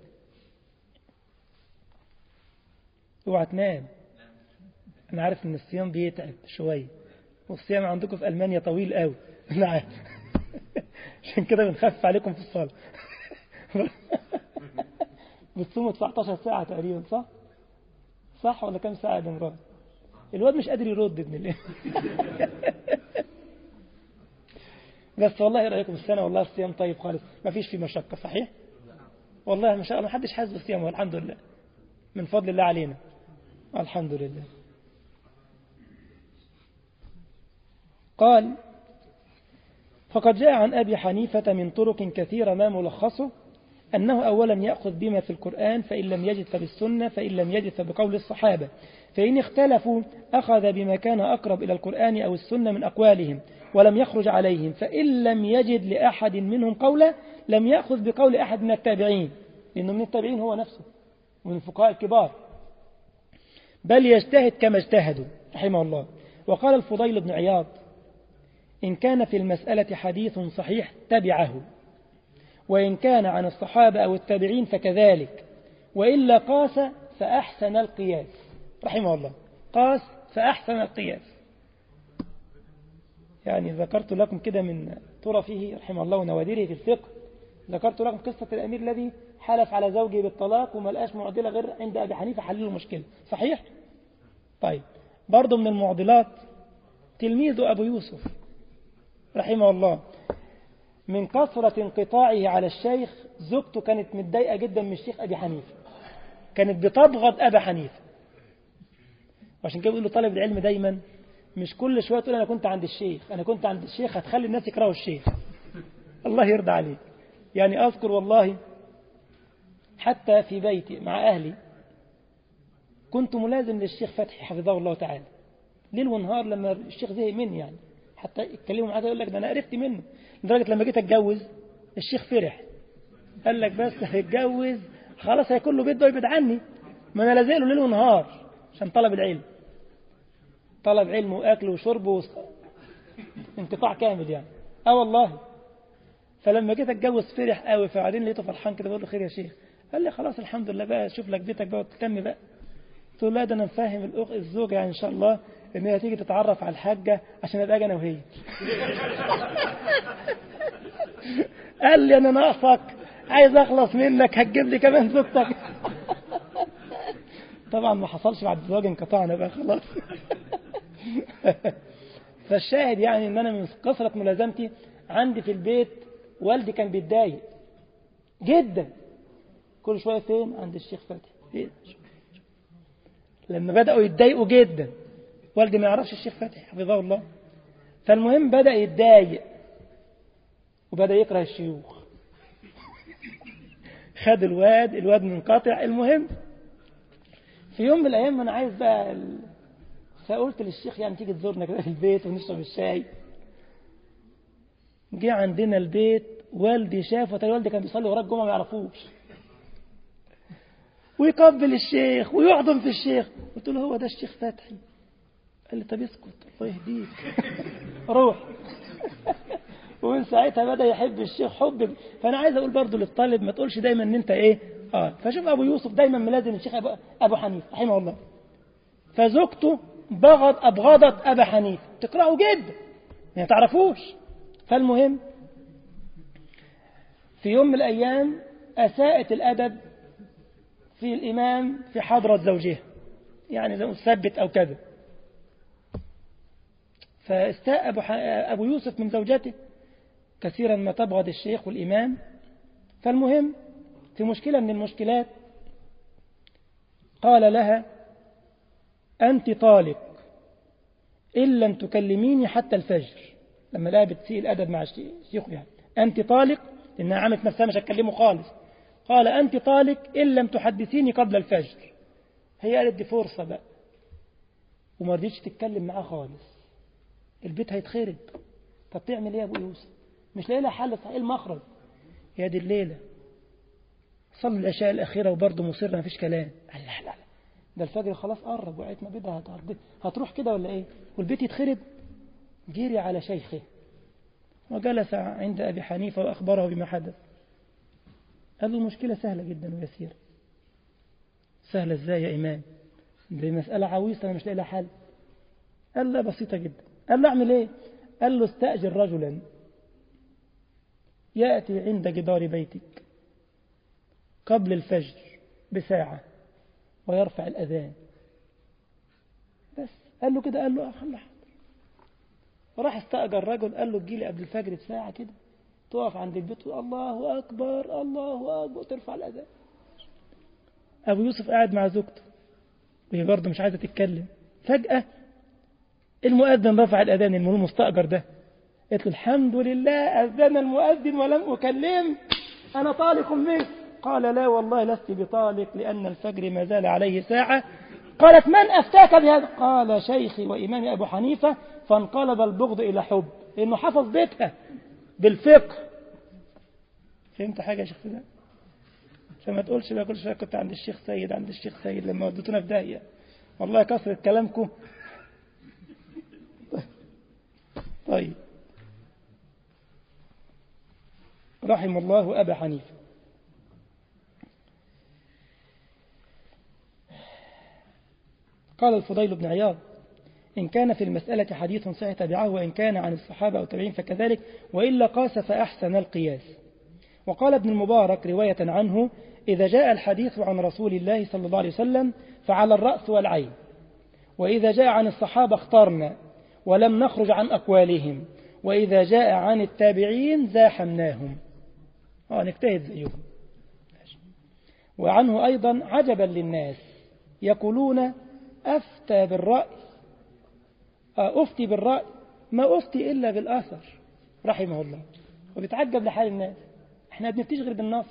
اوعى تنام. أنا عارف إن الصيام بيتعب شوية، والصيام عندكم في ألمانيا طويل قوي. نعم. عشان كده بنخفف عليكم في الصلاة. بتصوموا 19 ساعة تقريبا، صح؟ صح ولا كم ساعة يا مراد؟ الواد مش قادر يرد ابن الله. بس والله ايه رايكم السنة؟ والله الصيام طيب خالص، ما فيش فيه مشقة، صحيح؟ والله ما شاء الله ما حدش حاسس بالصيام، والحمد لله من فضل الله علينا، الحمد لله. قال فقد جاء عن أبي حنيفة من طرق كثيرة ما ملخصه أنه أولا يأخذ بما في القرآن، فإن لم يجد فبالسنة، فإن لم يجد فبقول الصحابة، فإن اختلفوا أخذ بما كان أقرب إلى القرآن أو السنة من أقوالهم ولم يخرج عليهم، فإن لم يجد لأحد منهم قولا لم يأخذ بقول أحد من التابعين، لأنه من التابعين هو نفسه ومن الفقهاء الكبار، بل يجتهد كما اجتهدوا رحمه الله. وقال الفضيل بن عياض إن كان في المسألة حديث صحيح تبعه، وإن كان عن الصحابة أو التابعين فكذلك، وإلا قاس فأحسن القياس رحمه الله. قاس فأحسن القياس. يعني ذكرت لكم كده من طرفه رحمه الله ونوادره في الفقه، ذكرت لكم قصة الأمير الذي حلف على زوجه بالطلاق وما لقاش معضلة غير عند أبي حنيفة حل له المشكلة، صحيح؟ طيب برضو من المعضلات تلميذه أبو يوسف رحمه الله، من كثرة انقطاعه على الشيخ زوجته كانت متضايقة جدا من الشيخ أبي حنيفة، كانت بتبغض أبا حنيفة. وعشان كده بيقول له طالب العلم دايما مش كل شوية تقول أنا كنت عند الشيخ، أنا كنت عند الشيخ، هتخلي الناس يكرهوا الشيخ. الله يرضى عليك. يعني أذكر والله حتى في بيتي مع أهلي كنت ملازم للشيخ فتحي حفظه الله تعالى ليل ونهار، لما الشيخ زهق مني يعني حتى يتكلموا معاه يقول لك ده أنا عرفت منه، لدرجة لما جيت أتجوز الشيخ فرح، قال لك بس هيتجوز خلاص هيكون له بيت ده يبعد عني، ما أنا لازق له ليل ونهار عشان طلب العلم، طلب علم وأكل وشرب انقطاع كامل يعني. والله فلما جيت أتجوز فرح قوي، فبعدين لقيته فرحان كده بقول له خير يا شيخ، قال لي خلاص الحمد لله بقى شوف لك بيتك بقى وتكمل بقى. قلت له لا ده أنا مفهم الزوجة يعني إن شاء الله إن هي تيجي تتعرف على الحاجة عشان أبقى أنا وهي. قال لي أنا ناقصك، عايز أخلص منك، هتجيب لي كمان زوجتك. طبعا ما حصلش بعد الزواج، انقطعنا بقى خلاص. فالشاهد يعني ان انا من كثرة ملازمتي عندي في البيت والدي كان بيتضايق جدا، كل شوية فين عند الشيخ فتحي، لما بدأوا يتضايقوا جدا والدي ما يعرفش الشيخ فتحي حفظه الله، فالمهم بدأ يتضايق وبدأ يكره الشيوخ، خد الواد منقطع. المهم في يوم من الأيام أنا عايز بقى فقلت للشيخ يعني تيجي تزورنا كده في البيت ونشرب الشاي. جه عندنا البيت والدي شافه، تاني والدي كان بيصلي وراء الجمعة ما يعرفوش، ويقبل الشيخ ويحضن في الشيخ. قلت له هو ده الشيخ فتحي؟ قال لي طب اسكت الله يهديك. روح. ومن ساعتها بدأ يحب الشيخ حب. فأنا عايز أقول برضو للطالب ما تقولش دايما ان انت ايه فشوف أبو يوسف دايما ملازم الشيخ أبو حنيفة رحمه الله، فزوجته أبغضت أبا حنيفة، تكرهه جدا ما تعرفوش. فالمهم في يوم من الأيام أساءت الأدب في الإمام في حضرة زوجها، يعني زي مثبت أو كذا، فاستاء أبو يوسف من زوجته، كثيرا ما تبغض الشيخ والإمام. فالمهم في مشكلة من المشكلات قال لها أنت طالق إن لم تكلميني حتى الفجر. لما لقى بتسيء الأدب مع الشيخ يعني أنت طالق، إنها عملت نفسها مش هتكلمه خالص. قال أنت طالق إن لم تحدثيني قبل الفجر. هي قالت دي فرصة بقى وما رضيتش تتكلم معاه خالص. البيت هيتخرب. طب تعمل ايه يا ابو يوسف؟ مش لاقي لها حل. صحيح المخرج يا دي الليلة صلي العشاء الأخيرة وبرضه مصر ما فيش كلام. لا لا لا ده الفجر خلاص قرب وقعت ما بدها هتروح كده ولا ايه؟ والبيت يتخرب. جيري على شيخه وجلس عند أبي حنيفة وأخبره بما حدث. قال له المشكلة سهلة جدا ويسيرة. سهلة ازاي يا إمام؟ دي مسألة عويصة أنا مش لاقي لها حل. قال له بسيطة جدا. قال له أعمل إيه؟ قال له استأجر رجلا يأتي عند جدار بيتك قبل الفجر بساعة ويرفع الأذان بس. قال له كده. قال له خلي حاضر. وراح استأجر رجل. قال له تجيلي قبل الفجر بساعة كده تقف عند البيت الله أكبر الله أكبر ترفع الأذان. أبو يوسف قاعد مع زوجته وهي برضه مش عايزة تتكلم. فجأة المؤذن رفع الأذان. المستأجر ده قلت له الحمد لله أذن المؤذن ولم أكلم أنا طالق منك. قال لا والله لست بطالق لأن الفجر ما زال عليه ساعة. قالت من أفتاك بهذا؟ قال شيخي وإمام أبو حنيفة. فانقلب البغض إلى حب لأنه حفظ بيتها بالفقه. فهمت حاجة يا شيخ ده؟ عشان ما تقولش بقى كل شوية كنت عند الشيخ سيد عند الشيخ سيد لما ودتونا في داهية. والله كثرة كلامكم. طيب رحم الله أبا حنيفة. قال الفضيل بن عياض إن كان في المسألة حديث صحيح تبعه وإن كان عن الصحابة أو تابعين فكذلك وإلا قاس فأحسن القياس. وقال ابن المبارك رواية عنه إذا جاء الحديث عن رسول الله صلى الله عليه وسلم فعلى الرأس والعين وإذا جاء عن الصحابة اخترنا ولم نخرج عن أقوالهم وإذا جاء عن التابعين زاحمناهم. نجتهد زيهم. وعنه أيضا عجبا للناس يقولون أفتى بالرأي أفتي بالرأي ما أفتي إلا بالآثر رحمه الله. وبيتعجب لحال الناس احنا بنفتيش غير بالنص.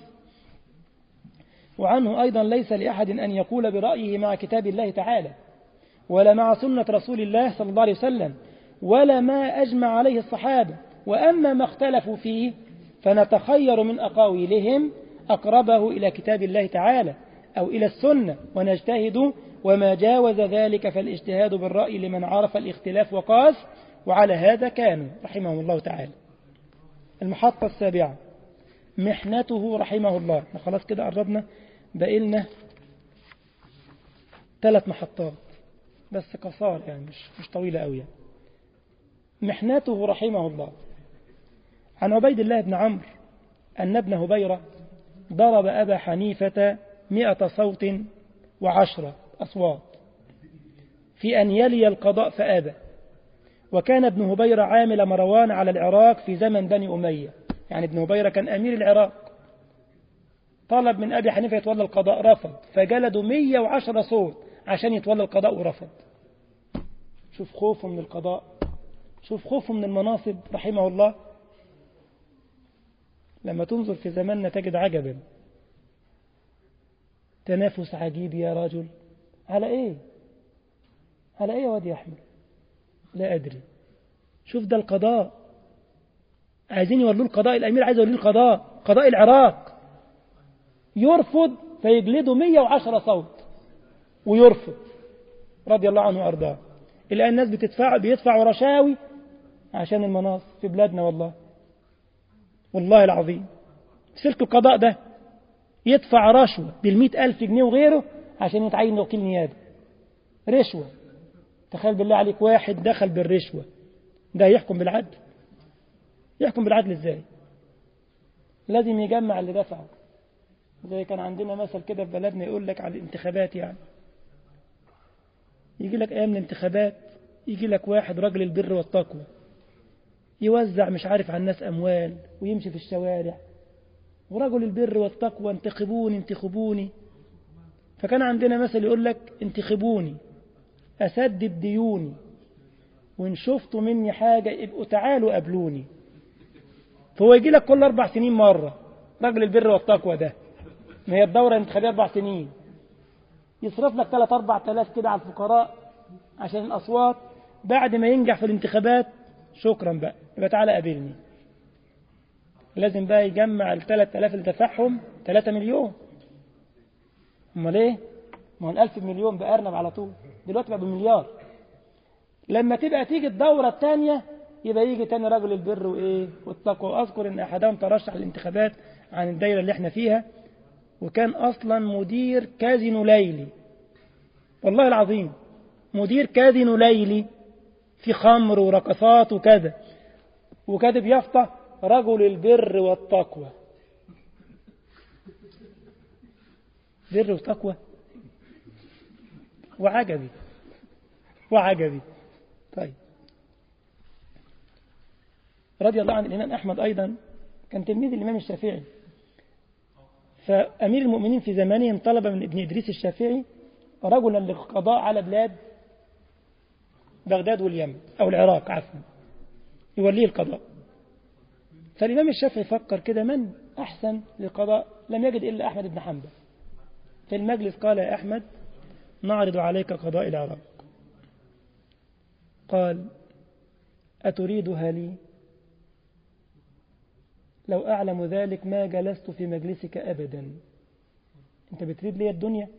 وعنه أيضا ليس لأحد أن يقول برأيه مع كتاب الله تعالى ولا مع سنة رسول الله صلى الله عليه وسلم ولا ما أجمع عليه الصحابة. وأما ما اختلفوا فيه فنتخير من أقاويلهم أقربه إلى كتاب الله تعالى أو إلى السنة ونجتهد وما جاوز ذلك فالاجتهاد بالرأي لمن عرف الاختلاف وقاس. وعلى هذا كانوا رحمه الله تعالى. المحطة السابعة محنته رحمه الله. خلاص كده قربنا بقيلنا 3 محطات بس قصار يعني مش طويلة أوي يعني. محنته رحمه الله. عن عبيد الله بن عمرو أن ابن هبيرة ضرب أبا حنيفة 100 صوت و10 أصوات في أن يلي القضاء فأبى. وكان ابن هبيرة عامل مروان على العراق في زمن بني أمية. يعني ابن هبيرة كان أمير العراق. طلب من أبي حنيفة يتولى القضاء رفض فجلدوا 110 صوت عشان يتولى القضاء ورفض. شوف خوفه من القضاء شوف خوفه من المناصب رحمه الله. لما تنظر في زماننا تجد عجبا. تنافس عجيب يا رجل. على ايه على ايه يا واد يا احمد؟ لا ادري. شوف ده القضاء عايزين يولوا القضاء. الامير عايز يولي القضاء قضاء العراق يرفض فيجلده 110 صوت ويرفض رضي الله عنه وارضاه. الان الناس بيدفعوا رشاوي عشان المناصب في بلادنا. والله العظيم سلك القضاء ده يدفع رشوة 100,000 جنيه وغيره عشان يتعين وكيل نيابة. رشوة. تخيل بالله عليك واحد دخل بالرشوة ده يحكم بالعدل؟ يحكم بالعدل ازاي؟ لازم يجمع اللي دفعه. زي كان عندنا مثل كده في بلدنا يقول لك على الانتخابات يعني يجي لك ايام الانتخابات يجي لك واحد راجل البر والتقوى يوزع مش عارف على الناس أموال ويمشي في الشوارع، ورجل البر والتقوى انتخبوني انتخبوني. فكان عندنا مثل يقول لك انتخبوني أسدد ديوني، وإن شفتوا مني حاجة يبقوا تعالوا قابلوني. فهو يجي لك كل 4 سنين مرة رجل البر والتقوى ده، ما هي الدورة الانتخابية 4 سنين، يصرف لك 3-4 آلاف كده على الفقراء عشان الأصوات. بعد ما ينجح في الانتخابات شكرا بقى، يبقى تعالى قابلني. لازم بقى يجمع 3000 اللي دفعهم 3 مليون. امال ايه؟ ما هو 1000 مليون بأرنب على طول، دلوقتي بقى بمليار. لما تبقى تيجي الدورة الثانية يبقى يجي تاني رجل البر وإيه والتقوى. وأذكر إن أحدهم ترشح الانتخابات عن الدائرة اللي احنا فيها، وكان أصلا مدير كازينو ليلي، والله العظيم مدير كازينو ليلي في خمر ورقصات وكذا، وكاتب يافطة رجل البر والتقوى. بر وتقوى وعجبي وعجبي. طيب، رضي الله عن الإمام أحمد أيضا، كان تلميذ الإمام الشافعي. فأمير المؤمنين في زمانهم طلب من ابن إدريس الشافعي رجلا للقضاء على بلاد بغداد واليمن أو العراق عفوا، يوليه القضاء. فالإمام الشافعي فكر كده من أحسن للقضاء، لم يجد إلا أحمد بن حنبل. في المجلس قال يا أحمد نعرض عليك قضاء العراق. قال أتريدها لي؟ لو أعلم ذلك ما جلست في مجلسك أبدا. أنت بتريد لي الدنيا؟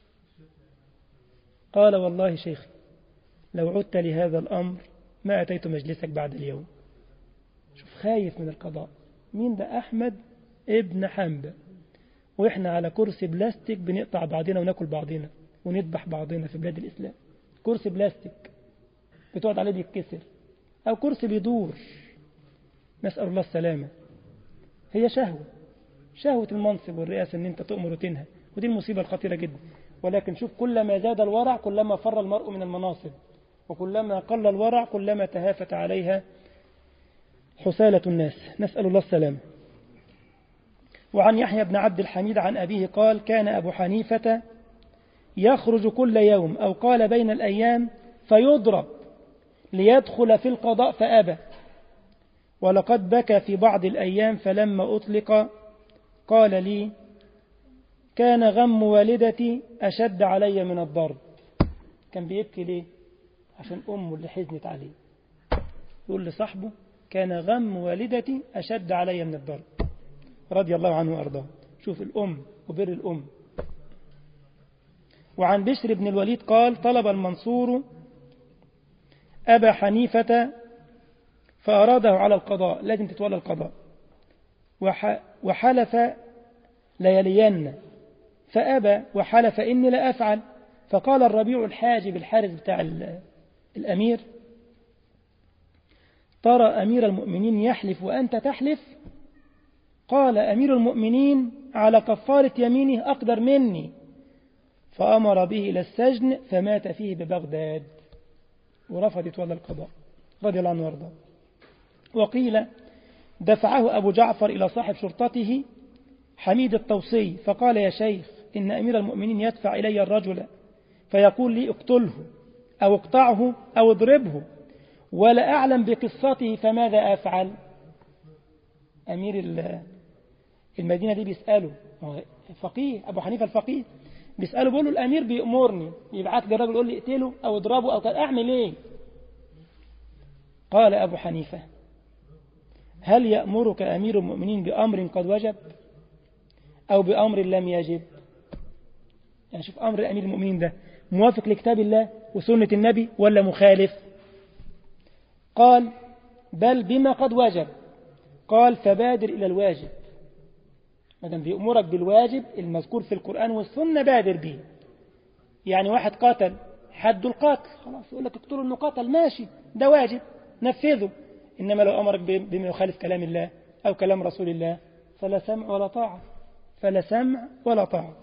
قال والله شيخي لو عدت لهذا الأمر ما أتيت مجلسك بعد اليوم. شوف خايف من القضاء. مين ده؟ أحمد ابن حنبل، وإحنا على كرسي بلاستيك بنقطع بعضنا وناكل بعضنا ونذبح بعضنا في بلاد الإسلام. كرسي بلاستيك بتقعد عليه بيتكسر، أو كرسي بيدور، نسأل الله السلامة. هي شهوة المنصب والرئاسة أن أنت تؤمر وتنهى، ودي المصيبة الخطيرة جدا. ولكن شوف كلما زاد الورع كلما فر المرء من المناصب، وكلما قل الورع كلما تهافت عليها حسالة الناس، نسأل الله السلامة. وعن يحيى بن عبد الحميد عن أبيه قال كان أبو حنيفة يخرج كل يوم أو قال بين الأيام فيضرب ليدخل في القضاء فأبى، ولقد بكى في بعض الأيام فلما أطلق قال لي كان غم والدتي أشد علي من الضرب. كان بيبكي ليه؟ عشان أمه اللي حزنت عليه. يقول لصاحبه كان غم والدتي أشد علي من الضرب، رضي الله عنه وأرضاه. شوف الأم وبر الأم. وعن بشر بن الوليد قال طلب المنصور أبا حنيفة فأراده على القضاء، لازم تتولى القضاء، وحلف ليلين فأبى وحلف إني لا أفعل. فقال الربيع الحاجب الحارس بتاع الأمير ترى أمير المؤمنين يحلف وأنت تحلف؟ قال أمير المؤمنين على كفارة يمينه أقدر مني. فأمر به إلى السجن فمات فيه ببغداد، ورفض يتولى القضاء رضي الله عنه وارضاه. وقيل دفعه أبو جعفر إلى صاحب شرطته حميد الطوسي فقال يا شيخ إن أمير المؤمنين يدفع إلي الرجل فيقول لي اقتله أو اقطعه أو اضربه ولا أعلم بقصته فماذا أفعل؟ أمير المدينة دي بيسأله فقيه أبو حنيفة الفقيه، بيسأله بيقول له الأمير بيأمرني يبعث لي الرجل يقول لي اقتله أو اضربه أو أعمل إيه؟ قال أبو حنيفة هل يأمرك أمير المؤمنين بأمر قد وجب أو بأمر لم يجب؟ يعني شوف أمر أمير المؤمنين ده موافق لكتاب الله وسنة النبي ولا مخالف؟ قال بل بما قد وجب. قال فبادر إلى الواجب، مادام بيأمرك بالواجب المذكور في القرآن والسنة بادر به. يعني واحد قاتل حد القاتل خلاص يقول لك اقتلوا انه قتل، ماشي ده واجب نفذه. إنما لو أمرك بما يخالف كلام الله أو كلام رسول الله فلا سمع ولا طاعة، فلا سمع ولا طاعة.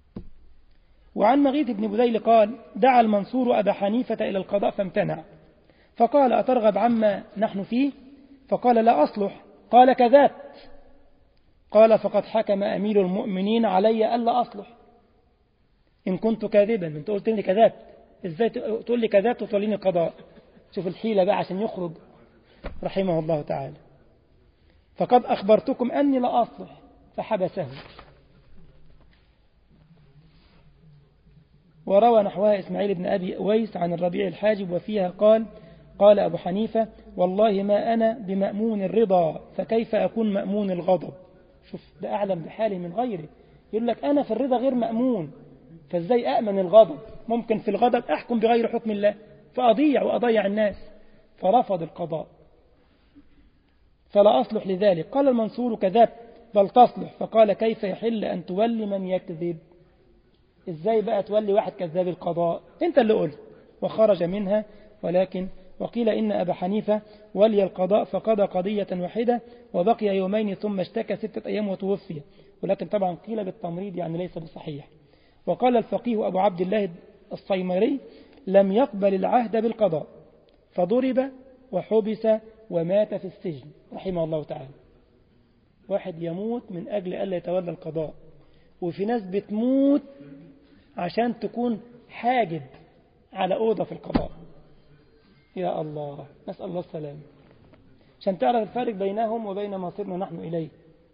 وعن مغيث بن بديل قال دعا المنصور أبا حنيفة إلى القضاء فامتنع، فقال أترغب عما نحن فيه؟ فقال لا أصلح. قال كذبت. قال فقد حكم أمير المؤمنين علي ألا أصلح إن كنت كاذبا. أنت قلت لي كذبت، إزاي تقول لي كذبت وتوليني قضاء؟ شوف الحيلة بقى عشان يخرج رحمه الله تعالى. فقد أخبرتكم أني لا أصلح. فحبسه. وروى نحوها إسماعيل بن أبي أويس عن الربيع الحاجب وفيها قال قال أبو حنيفة والله ما أنا بمأمون الرضا فكيف أكون مأمون الغضب. شوف ده أعلم بحاله من غيره، يقول لك أنا في الرضا غير مأمون، فإزاي أأمن الغضب؟ ممكن في الغضب أحكم بغير حكم الله فأضيع وأضيع الناس. فرفض القضاء. فلا أصلح لذلك. قال المنصور كذبت بل تصلح. فقال كيف يحل أن تولي من يكذب؟ إزاي بقى تولي واحد كذاب القضاء؟ أنت اللي قلت. وخرج منها. ولكن وقيل إن أبا حنيفة ولي القضاء فقضى قضية واحدة وبقي يومين ثم اشتكى 6 أيام وتوفي. ولكن طبعا قيل بالتمريض يعني ليس بصحيح. وقال الفقيه أبو عبد الله الصيمري لم يقبل العهد بالقضاء فضرب وحبس ومات في السجن رحمه الله تعالى. واحد يموت من أجل ألا يتولى القضاء، وفي ناس بتموت عشان تكون حاجب على أوضة في القضاء. يا الله، نسأل الله السلام. عشان تعرف الفارق بينهم وبين ما صرنا نحن إليه.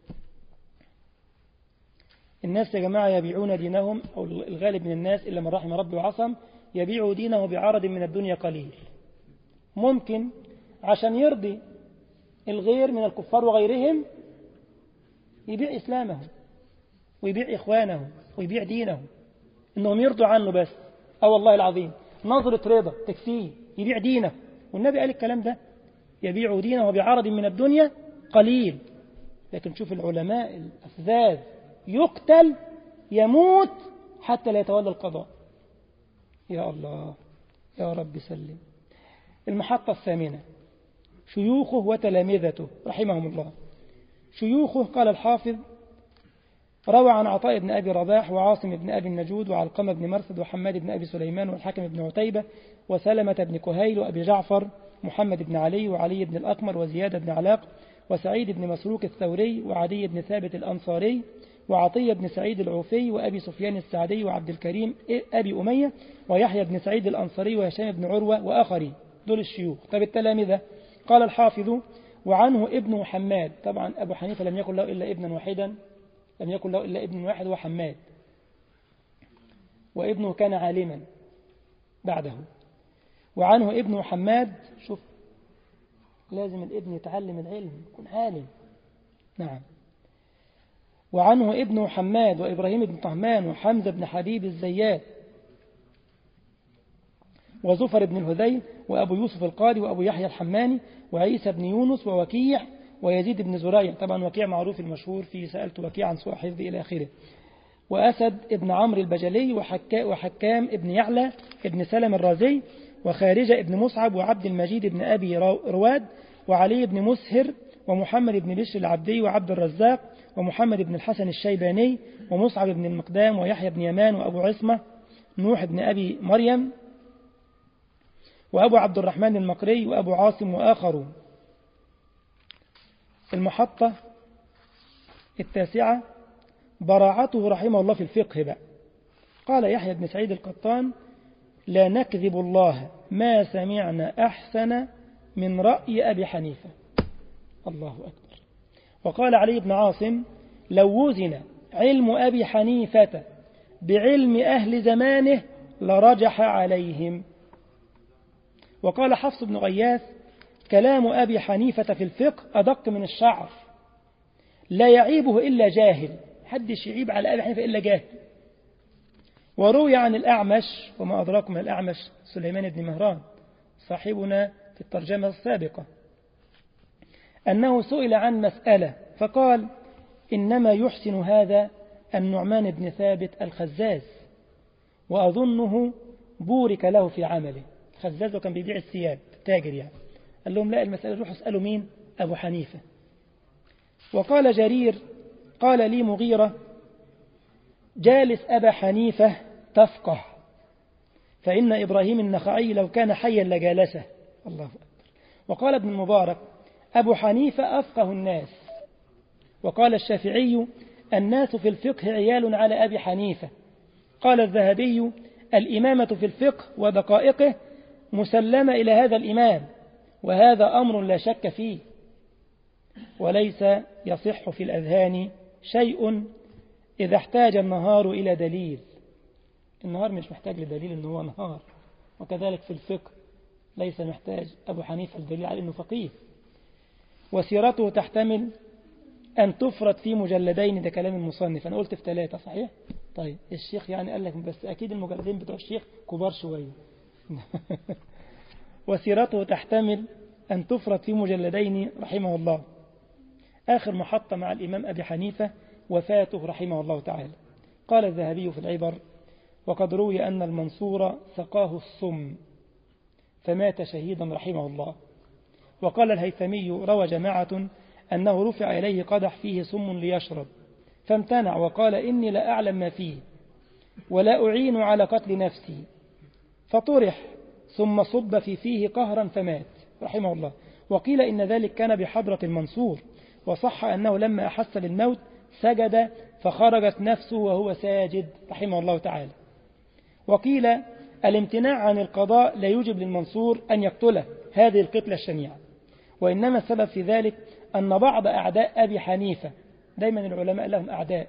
الناس يا جماعة يبيعون دينهم، أو الغالب من الناس إلا من رحم ربي وعصم، يبيع دينه بعرض من الدنيا قليل. ممكن عشان يرضي الغير من الكفار وغيرهم يبيع إسلامه ويبيع إخوانه ويبيع دينه، إنهم يرضوا عنه بس. والله العظيم نظرة رضا تكفيه يبيع دينه. والنبي قال الكلام ده، يبيع دينه بعرض من الدنيا قليل. لكن شوف العلماء الأفذاذ يقتل يموت حتى لا يتولى القضاء. يا الله يا رب سلم. المحطة الثامنة شيوخه وتلامذته رحمهم الله. شيوخه قال الحافظ روى عن عطاء بن أبي رباح وعاصم بن أبي النجود وعلقمة بن مرثد وحماد بن أبي سليمان والحكم بن عتيبة وسلمة بن كهيل وأبي جعفر محمد بن علي وعلي بن الأكمر وزياد بن علاق وسعيد بن مسروق الثوري وعدي بن ثابت الأنصاري وعطية بن سعيد العوفي وأبي سفيان السعدي وعبد الكريم أبي أمية ويحيى بن سعيد الأنصاري وهشام بن عروة وآخرين. دول الشيوخ. طب التلامذة قال الحافظ وعنه ابن حماد. طبعا أبو حنيفة لم يكن له إلا ابنا واحدا، لم يكن له إلا ابن واحد وحماد، وابنه كان عالما بعده. وعنه ابن حماد. شوف لازم الابن يتعلم العلم يكون عالم. نعم. وعنه ابن حماد وإبراهيم بن طهمان وحمزة بن حبيب الزيات وزفر بن الهذيل وأبو يوسف القاضي وأبو يحيى الحماني وعيسى بن يونس ووكيع ويزيد بن زريع. طبعا وكيع معروف المشهور في سألت وكيع عن سوء حفظه إلى آخره. وأسد ابن عمرو البجلي وحكام ابن يعلى ابن سلم الرازي وخارجة ابن مصعب وعبد المجيد ابن أبي رواد وعلي بن مسهر ومحمد بن بشر العبدي وعبد الرزاق ومحمد بن الحسن الشيباني ومصعب بن المقدام ويحيى بن يمان وأبو عصمة نوح بن أبي مريم وأبو عبد الرحمن المقري وأبو عاصم وآخرون. المحطة التاسعة براعته رحمه الله في الفقه بقى. قال يحيى بن سعيد القطان لا نكذب الله ما سمعنا أحسن من رأي أبي حنيفة. الله أكبر. وقال علي بن عاصم لو وزن علم أبي حنيفة بعلم أهل زمانه لرجح عليهم. وقال حفص بن غياث كلام أبي حنيفة في الفقه أدق من الشعر لا يعيبه إلا جاهل. حدش يعيب على أبي حنيفة إلا جاهل. وروي عن الأعمش وما أدراكم الأعمش سليمان بن مهران صاحبنا في الترجمة السابقة أنه سئل عن مسألة فقال إنما يحسن هذا النعمان بن ثابت الخزاز وأظنه بورك له في عمله. خزاز وكان بيبيع الثياب تاجر يعني. قال لهم لا المسألة روحوا اسألوا مين؟ أبو حنيفة. وقال جرير قال لي مغيرة جالس أبا حنيفة تفقه فإن إبراهيم النخعي لو كان حيا لجالسه. الله أكبر. وقال ابن المبارك: أبو حنيفة أفقه الناس. وقال الشافعي: الناس في الفقه عيال على أبي حنيفة. قال الذهبي: الإمامة في الفقه ودقائقه مسلمة إلى هذا الإمام، وهذا أمر لا شك فيه، وليس يصح في الأذهان شيء إذا احتاج النهار إلى دليل. النهار مش محتاج لدليل أنه هو نهار، وكذلك في الفقه ليس محتاج أبو حنيفة الدليل على أنه فقيه. وسيرته تحتمل أن تفرد في مجلدين، ده كلام المصنف، أنا قلت في 3 صحيح؟ طيب الشيخ يعني قال لك بس أكيد المجلدين بتوع الشيخ كبار شوية. وسيرته تحتمل أن تفرد في مجلدين رحمه الله. آخر محطة مع الإمام أبي حنيفة وفاته رحمه الله تعالى. قال الذهبي في العبر: وقد روي أن المنصور سقاه السم فمات شهيدا رحمه الله. وقال الهيثمي: روى جماعة أنه رفع إليه قدح فيه سم ليشرب فامتنع وقال: إني لا أعلم ما فيه ولا أعين على قتل نفسي، فطرح ثم صب فيه قهرا فمات رحمه الله. وقيل إن ذلك كان بحضرة المنصور، وصح أنه لما أحس بالموت سجد فخرجت نفسه وهو ساجد رحمه الله تعالى. وقيل الامتناع عن القضاء لا يوجب للمنصور أن يقتله هذه القتلة الشنيعة، وإنما السبب في ذلك أن بعض أعداء أبي حنيفة، دايما العلماء لهم أعداء،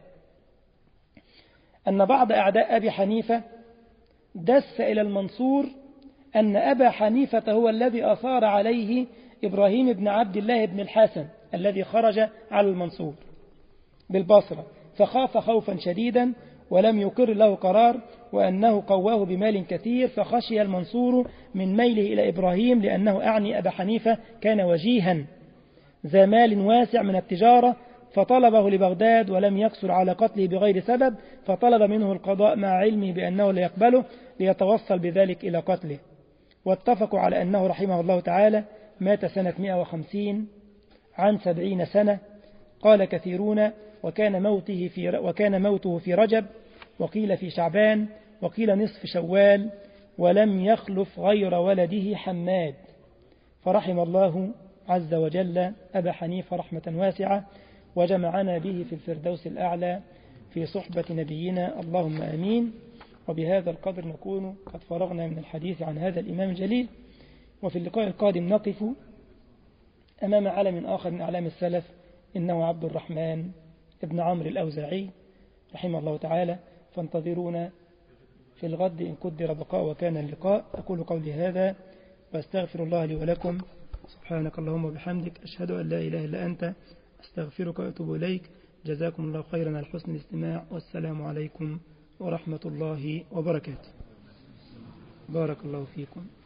أن بعض أعداء أبي حنيفة دس إلى المنصور أن أبا حنيفة هو الذي أثار عليه إبراهيم بن عبد الله بن الحسن الذي خرج على المنصور بالبصرة، فخاف خوفا شديدا ولم يقر له قرار، وأنه قواه بمال كثير، فخشي المنصور من ميله إلى إبراهيم، لأنه أعني أبا حنيفة كان وجيها ذا مال واسع من التجارة، فطلبه لبغداد ولم يقصر على قتله بغير سبب، فطلب منه القضاء مع علمه بأنه لا يقبله ليتوصل بذلك إلى قتله. واتفقوا على أنه رحمه الله تعالى مات سنة 150 عن 70 سنة. قال كثيرون: وكان موته في رجب، وقيل في شعبان، وقيل نصف شوال، ولم يخلف غير ولده حماد. فرحم الله عز وجل أبا حنيفة رحمة واسعة، وجمعنا به في الفردوس الأعلى في صحبة نبينا، اللهم آمين. وبهذا القدر نكون قد فرغنا من الحديث عن هذا الإمام الجليل، وفي اللقاء القادم نقف أمام علم آخر من أعلام السلف، إنه عبد الرحمن ابن عمرو الأوزاعي رحمه الله تعالى، فانتظرونا في الغد إن قدر بقاء وكان اللقاء. أقول قولي هذا وأستغفر الله لي ولكم. سبحانك اللهم وبحمدك، أشهد أن لا إله إلا أنت، أستغفرك وأتوب إليك. جزاكم الله خيرا على حسن الاستماع، والسلام عليكم ورحمة الله وبركاته. بارك الله فيكم.